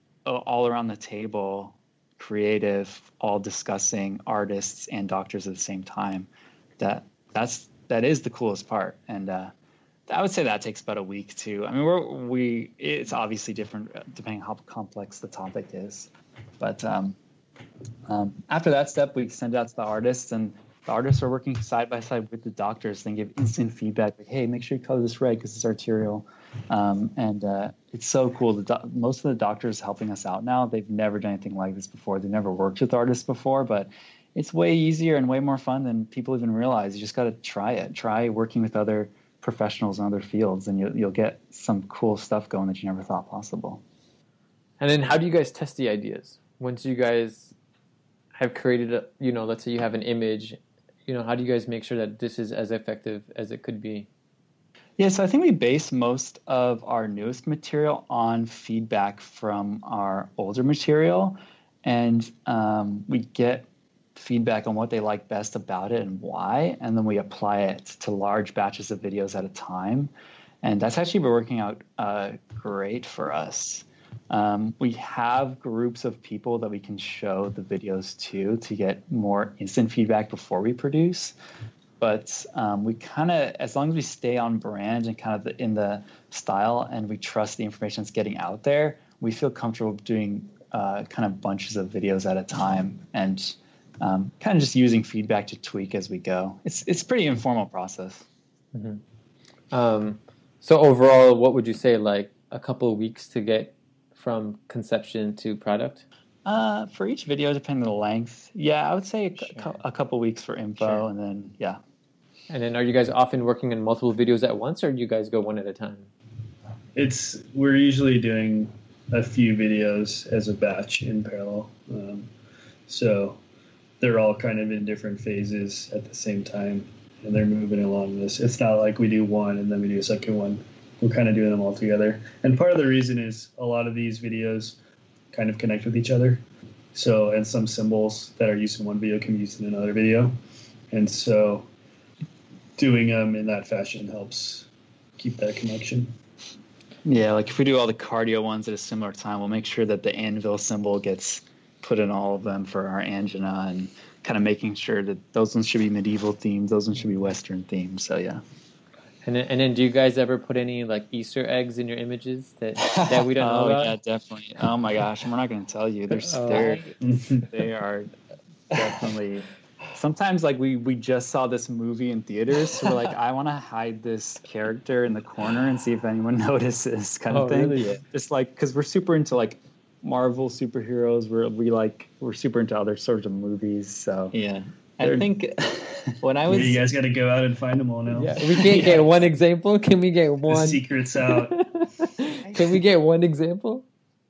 all around the table. Creative, all discussing artists and doctors at the same time. That that's that is the coolest part, and uh, I would say that takes about a week too. I mean, we're we it's obviously different depending on how complex the topic is, but um, um, after that step, we send it out to the artists, and the artists are working side by side with the doctors. They give instant feedback, like, "Hey, make sure you color this red because it's arterial." Um, and uh, it's so cool. The do- most of the doctors helping us out now, they've never done anything like this before. They've never worked with artists before, but it's way easier and way more fun than people even realize. You just got to try it. Try working with other professionals in other fields, and you'll, you'll get some cool stuff going that you never thought possible. And then how do you guys test the ideas? Once you guys have created, a, you know, let's say you have an image, you know, how do you guys make sure that this is as effective as it could be? Yeah, so I think we base most of our newest material on feedback from our older material, and um, we get feedback on what they like best about it and why, and then we apply it to large batches of videos at a time, and that's actually been working out uh, great for us. Um, we have groups of people that we can show the videos to to get more instant feedback before we produce. but um, we kind of, as long as we stay on brand and kind of the, in the style, and we trust the information that's getting out there, we feel comfortable doing uh, kind of bunches of videos at a time, and um, kind of just using feedback to tweak as we go. It's it's a pretty informal process. Mm-hmm. Um, so overall, what would you say, like a couple of weeks to get from conception to product? Uh, for each video, depending on the length, yeah, I would say a, Sure. a couple weeks for info, Sure. and then yeah. And then are you guys often working on multiple videos at once, or do you guys go one at a time? It's we're usually doing a few videos as a batch in parallel, um, so they're all kind of in different phases at the same time, and they're moving along this. It's not like we do one and then we do a second one. We're kind of doing them all together. And part of the reason is a lot of these videos kind of connect with each other. So, and some symbols that are used in one video can be used in another video. And so doing them in that fashion helps keep that connection. Yeah, like if we do all the cardio ones at a similar time, we'll make sure that the anvil symbol gets put in all of them for our angina, and kind of making sure that those ones should be medieval themed, those ones should be Western themed. So yeah. And then, and then do you guys ever put any like Easter eggs in your images that, that we don't know Oh about? yeah, definitely. Oh my gosh, we're not going to tell you. There's Oh. they're they are definitely. Sometimes like we we just saw this movie in theaters, so we're like, I want to hide this character in the corner and see if anyone notices, kind of Oh, thing. really? Just like because we're super into like Marvel superheroes. We're we like we're super into other sorts of movies. So Yeah. I They're- think when I Yeah, was you guys got to go out and find them all now. Yeah, we can't get one example. Can we get The one? secret's out. Can we get one example?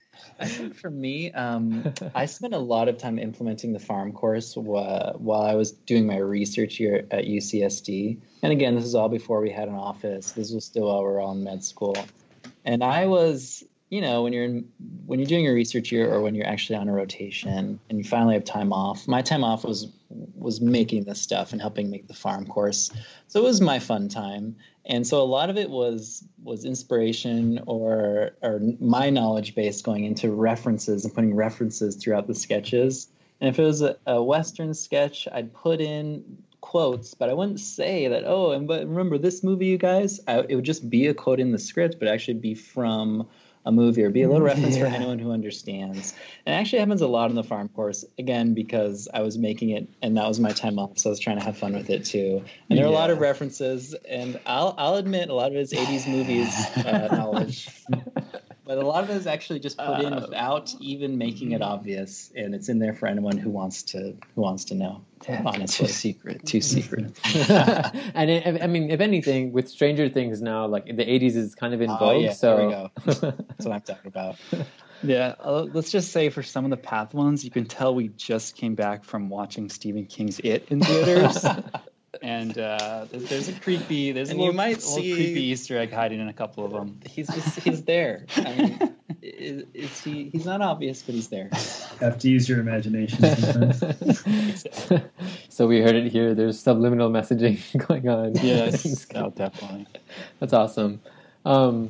I think for me, um, I spent a lot of time implementing the farm course wh- while I was doing my research here at U C S D. And again, this is all before we had an office. This was still while we were all in med school. And I was, you know, when you're in, when you're doing your research year, or when you're actually on a rotation and you finally have time off, my time off was was making this stuff and helping make the farm course. So it was my fun time. And so a lot of it was was inspiration or or my knowledge base going into references and putting references throughout the sketches. And if it was a, a Western sketch, I'd put in quotes, but I wouldn't say that, oh, and but remember this movie, you guys? I, it would just be a quote in the script, but actually be from a movie or be a little reference Yeah. for anyone who understands. And it actually happens a lot in the farm course, again, because I was making it and that was my time off, so I was trying to have fun with it too. And there are a lot of Yeah. references, and I'll I'll admit a lot of it is eighties movies uh, knowledge. But a lot of it is actually just put in without even making it obvious, and it's in there for anyone who wants to who wants to know. Honestly, too secret, too secret. And it, I mean, if anything, with Stranger Things now, like the eighties is kind of in Oh, vogue. yeah, so there we go. That's what I'm talking about. Yeah, uh, let's just say for some of the Path ones, you can tell we just came back from watching Stephen King's It in theaters. And uh, there's, there's a creepy, there's And a you little, might little see- creepy Easter egg hiding in a couple of them. He's just he's there. I mean, is, is he? He's not obvious, but he's there. Have to use your imagination sometimes. So we heard it here. There's subliminal messaging going on. Yes, oh, definitely. That's awesome. Um,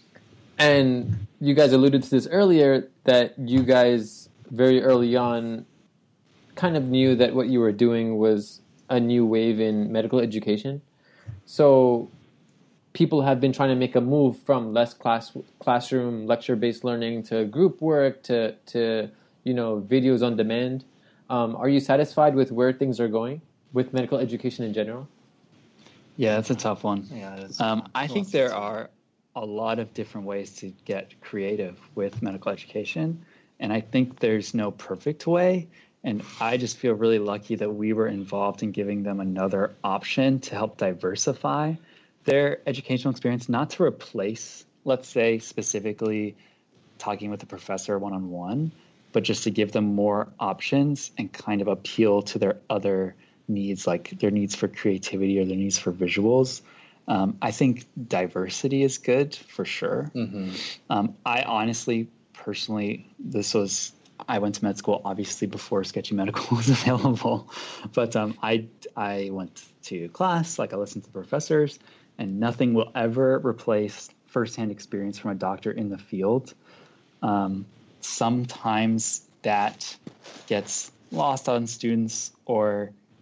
and you guys alluded to this earlier, that you guys very early on kind of knew that what you were doing was a new wave in medical education. So people have been trying to make a move from less class classroom lecture-based learning to group work to to you know videos on demand. Um, are you satisfied with where things are going with medical education in general? Yeah, that's a tough one. Yeah, it is. Um, I think there are a lot of different ways to get creative with medical education, and I think there's no perfect way. And I just feel really lucky that we were involved in giving them another option to help diversify their educational experience, not to replace, let's say, specifically talking with a professor one-on-one, but just to give them more options and kind of appeal to their other needs, like their needs for creativity or their needs for visuals. Um, I think diversity is good for sure. Mm-hmm. Um, I honestly, personally, this was, I went to med school obviously before Sketchy Medical was available, but um, I, I went to class, like I listened to professors, and nothing will ever replace firsthand experience from a doctor in the field. Um, sometimes that gets lost on students, or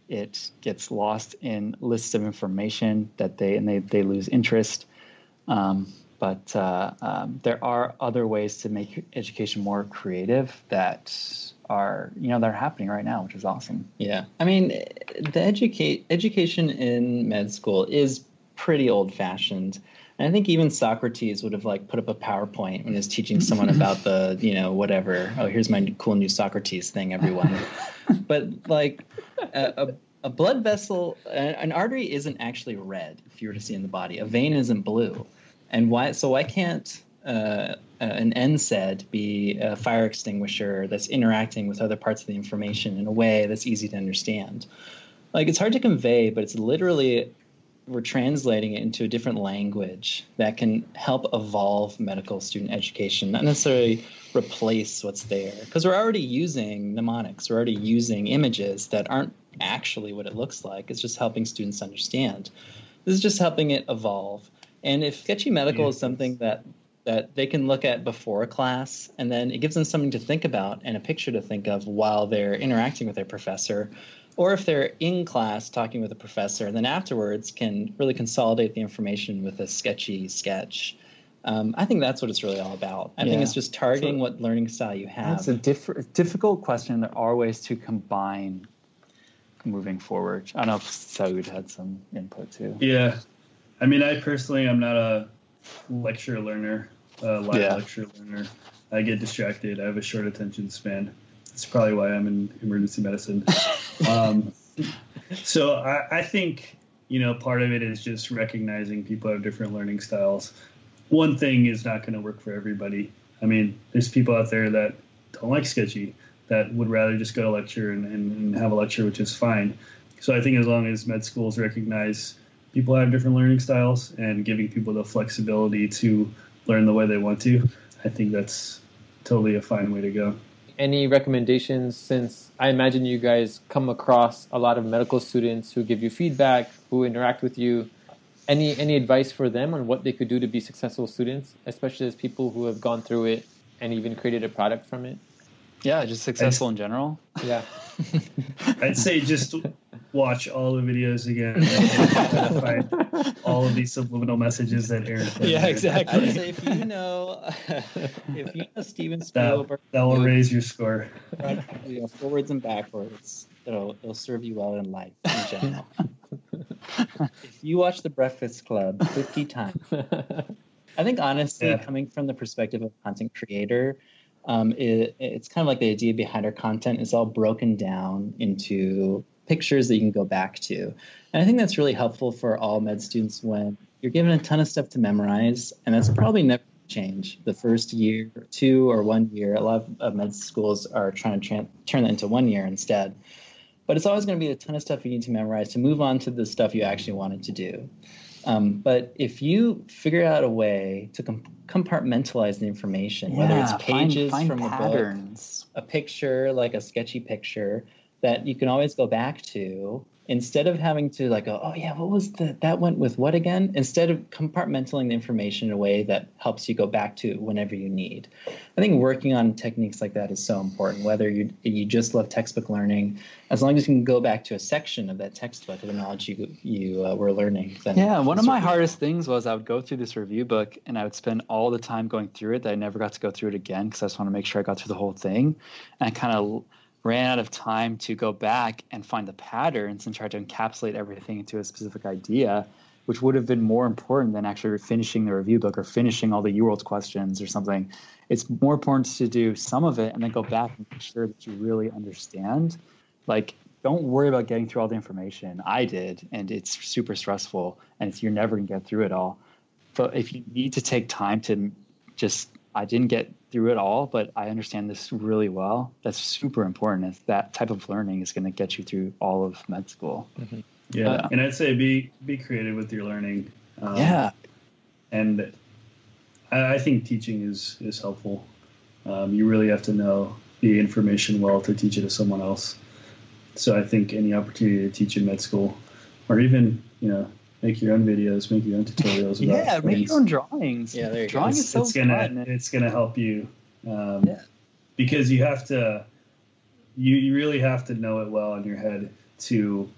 it gets lost in lists of information that they and they, they lose interest. Um, but uh, um, there are other ways to make education more creative that are, you know, that are happening right now, which is awesome. Yeah. I mean, the educate education in med school is pretty old fashioned. And I think even Socrates would have like put up a PowerPoint when he was teaching someone about the, you know, whatever. Oh, here's my cool new Socrates thing, everyone. But like a, a, a blood vessel, an artery isn't actually red if you were to see in the body. A vein isn't blue. And why? So why can't uh, an N SAID be a fire extinguisher that's interacting with other parts of the information in a way that's easy to understand? Like, it's hard to convey, but it's literally we're translating it into a different language that can help evolve medical student education, not necessarily replace what's there. Because we're already using mnemonics. We're already using images that aren't actually what it looks like. It's just helping students understand. This is just helping it evolve. And if Sketchy Medical yeah. is something that that they can look at before a class, and then it gives them something to think about and a picture to think of while they're interacting with their professor, or if they're in class talking with a professor, and then afterwards can really consolidate the information with a sketchy sketch. Um, I think that's what it's really all about. I yeah. think it's just targeting so, what learning style you have. It's a diff- difficult question. There are ways to combine moving forward. I don't know if Saud had some input too. Yeah. I mean, I personally am not a lecture learner, a live yeah. lecture learner. I get distracted. I have a short attention span. That's probably why I'm in emergency medicine. um, so I, I think, you know, part of it is just recognizing people have different learning styles. One thing is not going to work for everybody. I mean, there's people out there that don't like sketchy, that would rather just go to lecture and, and, and have a lecture, which is fine. So I think as long as med schools recognize people have different learning styles and giving people the flexibility to learn the way they want to, I think that's totally a fine way to go. Any recommendations, since I imagine you guys come across a lot of medical students who give you feedback, who interact with you, any any advice for them on what they could do to be successful students, especially as people who have gone through it and even created a product from it? Yeah, just successful I'd, in general. Yeah. I'd say just watch all the videos again and find all of these subliminal messages that Aaron put Yeah, exactly. I'd say if you know, if you know Steven Spielberg, that, that will raise your score. You know, forwards and backwards, it'll it'll serve you well in life in general. If you watch The Breakfast Club fifty times, I think honestly, yeah. coming from the perspective of content creator, um, it, it's kind of like the idea behind our content is all broken down into pictures that you can go back to. And I think that's really helpful for all med students when you're given a ton of stuff to memorize, and that's probably never going to change. The first year, two or one year, a lot of med schools are trying to tra- turn that into one year instead. But it's always going to be a ton of stuff you need to memorize to move on to the stuff you actually wanted to do. Um, but if you figure out a way to com- compartmentalize the information, yeah, whether it's pages find, find from patterns. the book, a picture, like a sketchy picture, that you can always go back to, instead of having to like, go, oh yeah, what was the, that went with what again? Instead of compartmentalizing the information in a way that helps you go back to whenever you need. I think working on techniques like that is so important, whether you you just love textbook learning, as long as you can go back to a section of that textbook of the knowledge you you uh, were learning. Then yeah, one of my hardest things was I would go through this review book and I would spend all the time going through it that I never got to go through it again because I just want to make sure I got through the whole thing. And I kind of ran out of time to go back and find the patterns and try to encapsulate everything into a specific idea, which would have been more important than actually finishing the review book or finishing all the UWorld questions or something. It's more important to do some of it and then go back and make sure that you really understand. Like, don't worry about getting through all the information. I did, and it's super stressful, and it's, you're never going to get through it all. But if you need to take time to just, I didn't get through it all, but I understand this really well. That's super important. It's that type of learning is going to get you through all of med school. Mm-hmm. Yeah. Uh, and I'd say be, be creative with your learning. Um, yeah. And I, I think teaching is, is helpful. Um, you really have to know the information well to teach it to someone else. So I think any opportunity to teach in med school, or even, you know, make your own videos, make your own tutorials. About yeah, make your own drawings. Yeah, there you Drawing go. is so it's gonna, fun. It's gonna help you, um, yeah. because you have to, you, you really have to know it well in your head to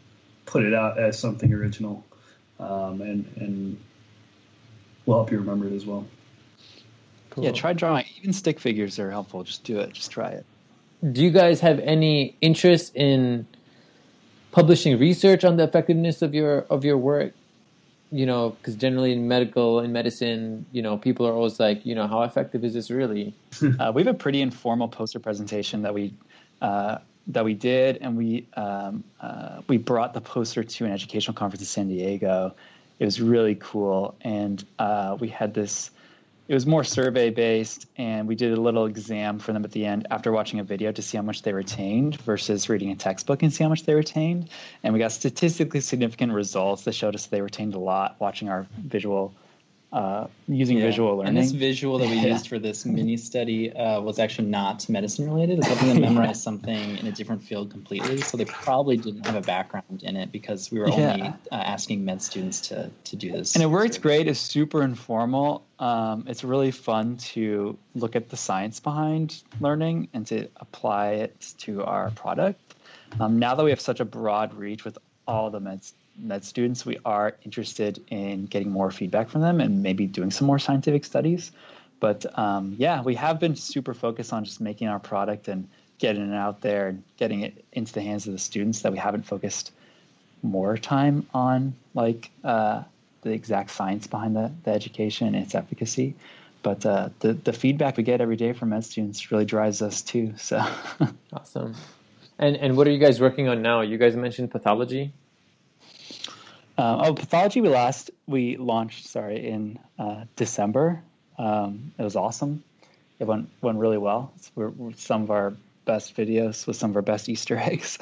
put it out as something original, um, and and will help you remember it as well. Cool. Yeah, try drawing. Even stick figures are helpful. Just do it. Just try it. Do you guys have any interest in publishing research on the effectiveness of your of your work? You know, because generally in medical and medicine, you know, people are always like, you know, how effective is this really? uh, we have a pretty informal poster presentation that we uh, that we did, and we um, uh, we brought the poster to an educational conference in San Diego. It was really cool, and uh, we had this. It was more survey based, and we did a little exam for them at the end after watching a video to see how much they retained versus reading a textbook and see how much they retained. And we got statistically significant results that showed us they retained a lot watching our visual, uh, using yeah. visual learning. And this visual that we yeah. used for this mini study uh, was actually not medicine related. It was helping them memorize something in a different field completely. So they probably didn't have a background in it because we were yeah. only uh, asking med students to, to do this. And it works great. It's super informal. Um, it's really fun to look at the science behind learning and to apply it to our product. Um, now that we have such a broad reach with all the med, med students, we are interested in getting more feedback from them and maybe doing some more scientific studies. But um, yeah, we have been super focused on just making our product and getting it out there and getting it into the hands of the students, that we haven't focused more time on like uh, the exact science behind the, the education and its efficacy. But uh, the, the feedback we get every day from med students really drives us too. So awesome. And and what are you guys working on now? You guys mentioned pathology. Uh, oh, pathology we last we launched sorry in uh, December. Um, it was awesome. It went went really well. It's we're, we're some of our best videos with some of our best Easter eggs.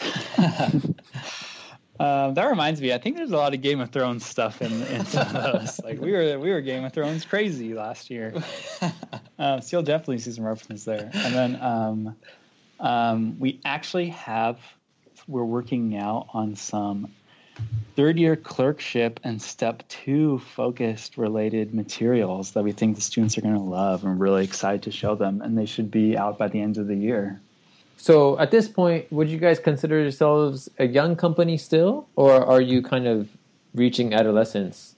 Um, that reminds me, I think there's a lot of Game of Thrones stuff in, in some of those. Like we were, we were Game of Thrones crazy last year. Um, so you'll definitely see some references there. And then um, um, we actually have, we're working now on some third year clerkship and step two focused related materials that we think the students are going to love, and we're really excited to show them. And they should be out by the end of the year. So at this point, would you guys consider yourselves a young company still, or are you kind of reaching adolescence?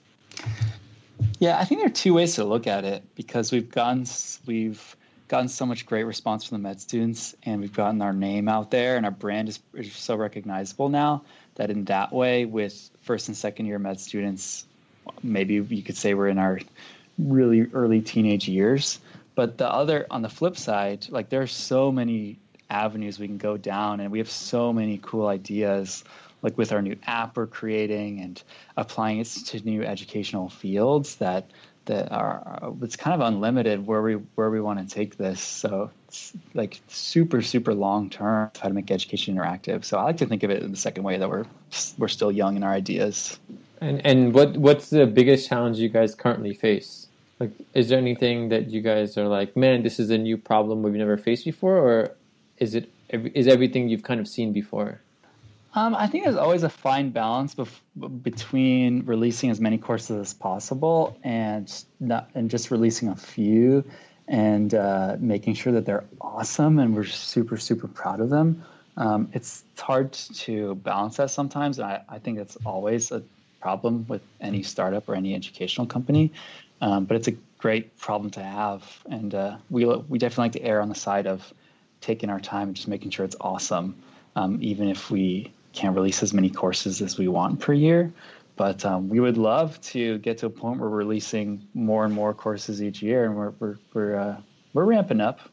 Yeah, I think there are two ways to look at it, because we've gotten we've gotten so much great response from the med students, and we've gotten our name out there, and our brand is, is so recognizable now that in that way, with first and second year med students, maybe you could say we're in our really early teenage years. But the other, on the flip side, like there are so many avenues we can go down, and we have so many cool ideas, like with our new app we're creating and applying it to new educational fields that that are it's kind of unlimited where we where we want to take this. So it's like super super long term how to make education interactive. So I like to think of it in the second way, that we're we're still young in our ideas. And and what what's the biggest challenge you guys currently face? Like, is there anything that you guys are like, man, this is a new problem we've never faced before, or Is it is everything you've kind of seen before? Um, I think there's always a fine balance bef- between releasing as many courses as possible and not and just releasing a few, and uh, making sure that they're awesome and we're super super proud of them. Um, it's, it's hard to balance that sometimes. And I, I think that's always a problem with any startup or any educational company, um, but it's a great problem to have. And uh, we we definitely like to err on the side of taking our time and just making sure it's awesome, um, even if we can't release as many courses as we want per year. But um, we would love to get to a point where we're releasing more and more courses each year, and we're we're we're uh, we're ramping up.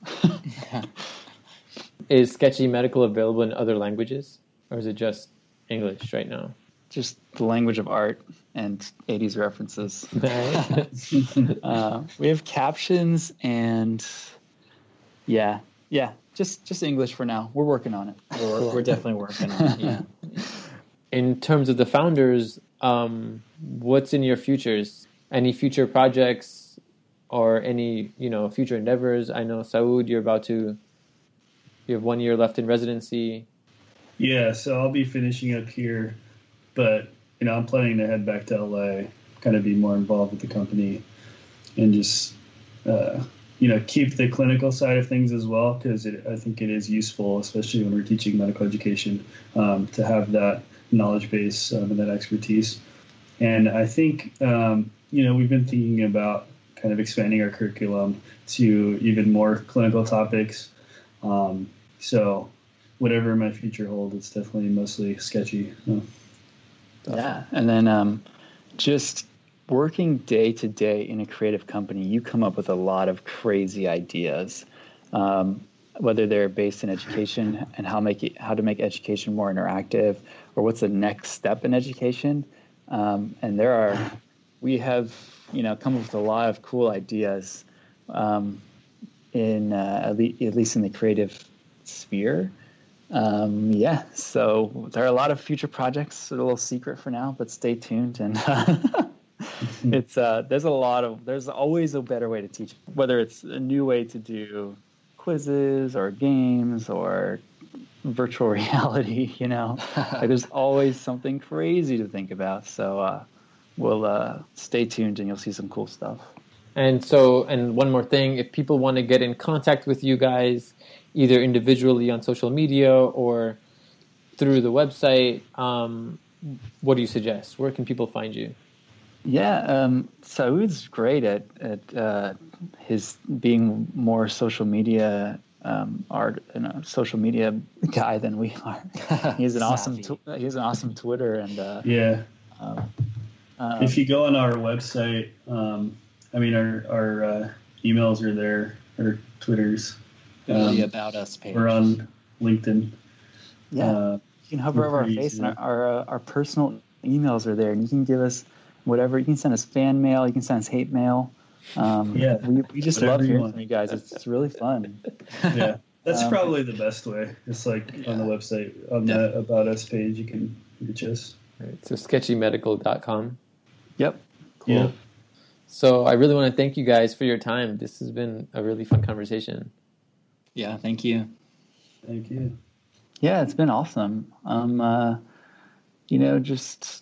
Is Sketchy Medical available in other languages, or is it just English right now? Just the language of art and eighties references. uh, we have captions and yeah, yeah. Just just English for now. We're working on it. We're, we're definitely working on it, yeah. In terms of the founders, um, what's in your futures? Any future projects or any, you know, future endeavors? I know, Saud, you're about to, you have one year left in residency. Yeah, so I'll be finishing up here, but, you know, I'm planning to head back to L A, kind of be more involved with the company and just, uh, you know, keep the clinical side of things as well, because I think it is useful, especially when we're teaching medical education, um, to have that knowledge base um, and that expertise. And I think, um, you know, we've been thinking about kind of expanding our curriculum to even more clinical topics. Um, so whatever my future holds, it's definitely mostly sketchy. So. Yeah. And then um, just working day to day in a creative company, you come up with a lot of crazy ideas, um, whether they're based in education and how make it, how to make education more interactive, or what's the next step in education. Um, and there are, we have, you know, come up with a lot of cool ideas um, in uh, at, le- at least in the creative sphere. Um, yeah, so there are a lot of future projects. A little secret for now, but stay tuned. And it's uh, there's a lot of there's always a better way to teach, whether it's a new way to do quizzes or games or virtual reality. You know, like there's always something crazy to think about. So uh, we'll uh, stay tuned, and you'll see some cool stuff. And so, and one more thing, if people want to get in contact with you guys, either individually on social media or through the website, um, what do you suggest? Where can people find you? Yeah, um, Saoud's great at at uh, his being more social media um, art and a social media guy than we are. He's an awesome tw- he's an awesome Twitter and uh, yeah. Um, um, if you go on our website, um, I mean our our uh, emails are there, or Twitters. Um, the About Us page. We're on LinkedIn. Yeah, uh, you can hover over our face, and our our, uh, our personal emails are there, and you can give us whatever. You can send us fan mail. You can send us hate mail. Um, yeah, we, we just love hearing want. from you guys. It's, it's really fun. Yeah, that's um, probably the best way. It's like yeah. on the website, on yeah. the About Us page, you can reach us. Right, so sketchy medical dot com. Yep. Cool. Yeah. So I really want to thank you guys for your time. This has been a really fun conversation. Yeah, thank you. Thank you. Yeah, it's been awesome. Um, uh, you know, just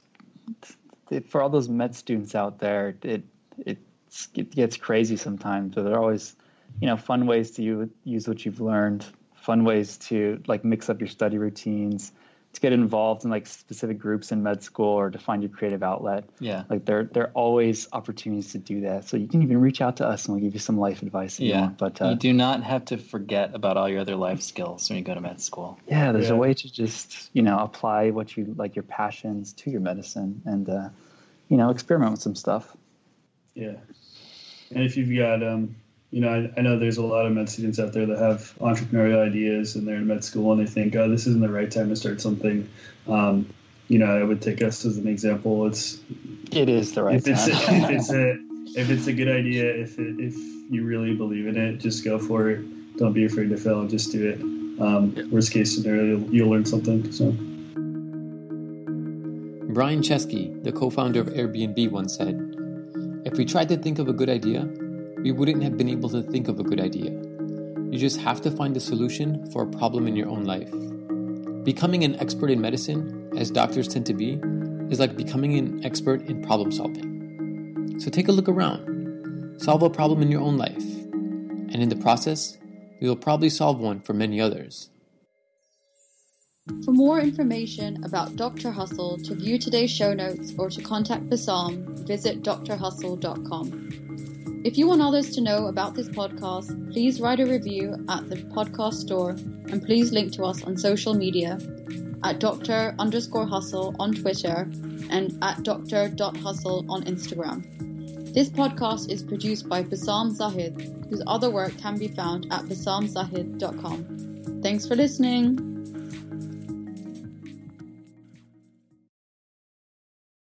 it, for all those med students out there, it it it gets crazy sometimes. But there are always, you know, fun ways to use, use what you've learned, fun ways to like mix up your study routines, to get involved in like specific groups in med school, or to find your creative outlet. Yeah. Like there, there are always opportunities to do that. So you can even reach out to us and we'll give you some life advice. If yeah. You want. But uh, you do not have to forget about all your other life skills when you go to med school. Yeah. There's yeah. a way to just, you know, apply what you like, your passions to your medicine, and, uh, you know, experiment with some stuff. Yeah. And if you've got, um, you know, I, I know there's a lot of med students out there that have entrepreneurial ideas, and they're in med school and they think, oh, this isn't the right time to start something. Um, you know, I would take us as an example. It's it is the right if it's time. A, if it's a if it's a good idea, if it, if you really believe in it, just go for it. Don't be afraid to fail. Just do it. Um, yeah. Worst case scenario, you'll, you'll learn something. So. Brian Chesky, the co-founder of Airbnb, once said, "If we tried to think of a good idea, we wouldn't have been able to think of a good idea. You just have to find a solution for a problem in your own life. Becoming an expert in medicine, as doctors tend to be, is like becoming an expert in problem solving. So take a look around. Solve a problem in your own life. And in the process, you will probably solve one for many others." For more information about Doctor Hustle, to view today's show notes, or to contact Bassam, visit d r hustle dot com. If you want others to know about this podcast, please write a review at the podcast store, and please link to us on social media at Dr underscore hustle on Twitter and at Dr dot hustle on Instagram. This podcast is produced by Bassam Zahid, whose other work can be found at bassam zahid dot com. Thanks for listening.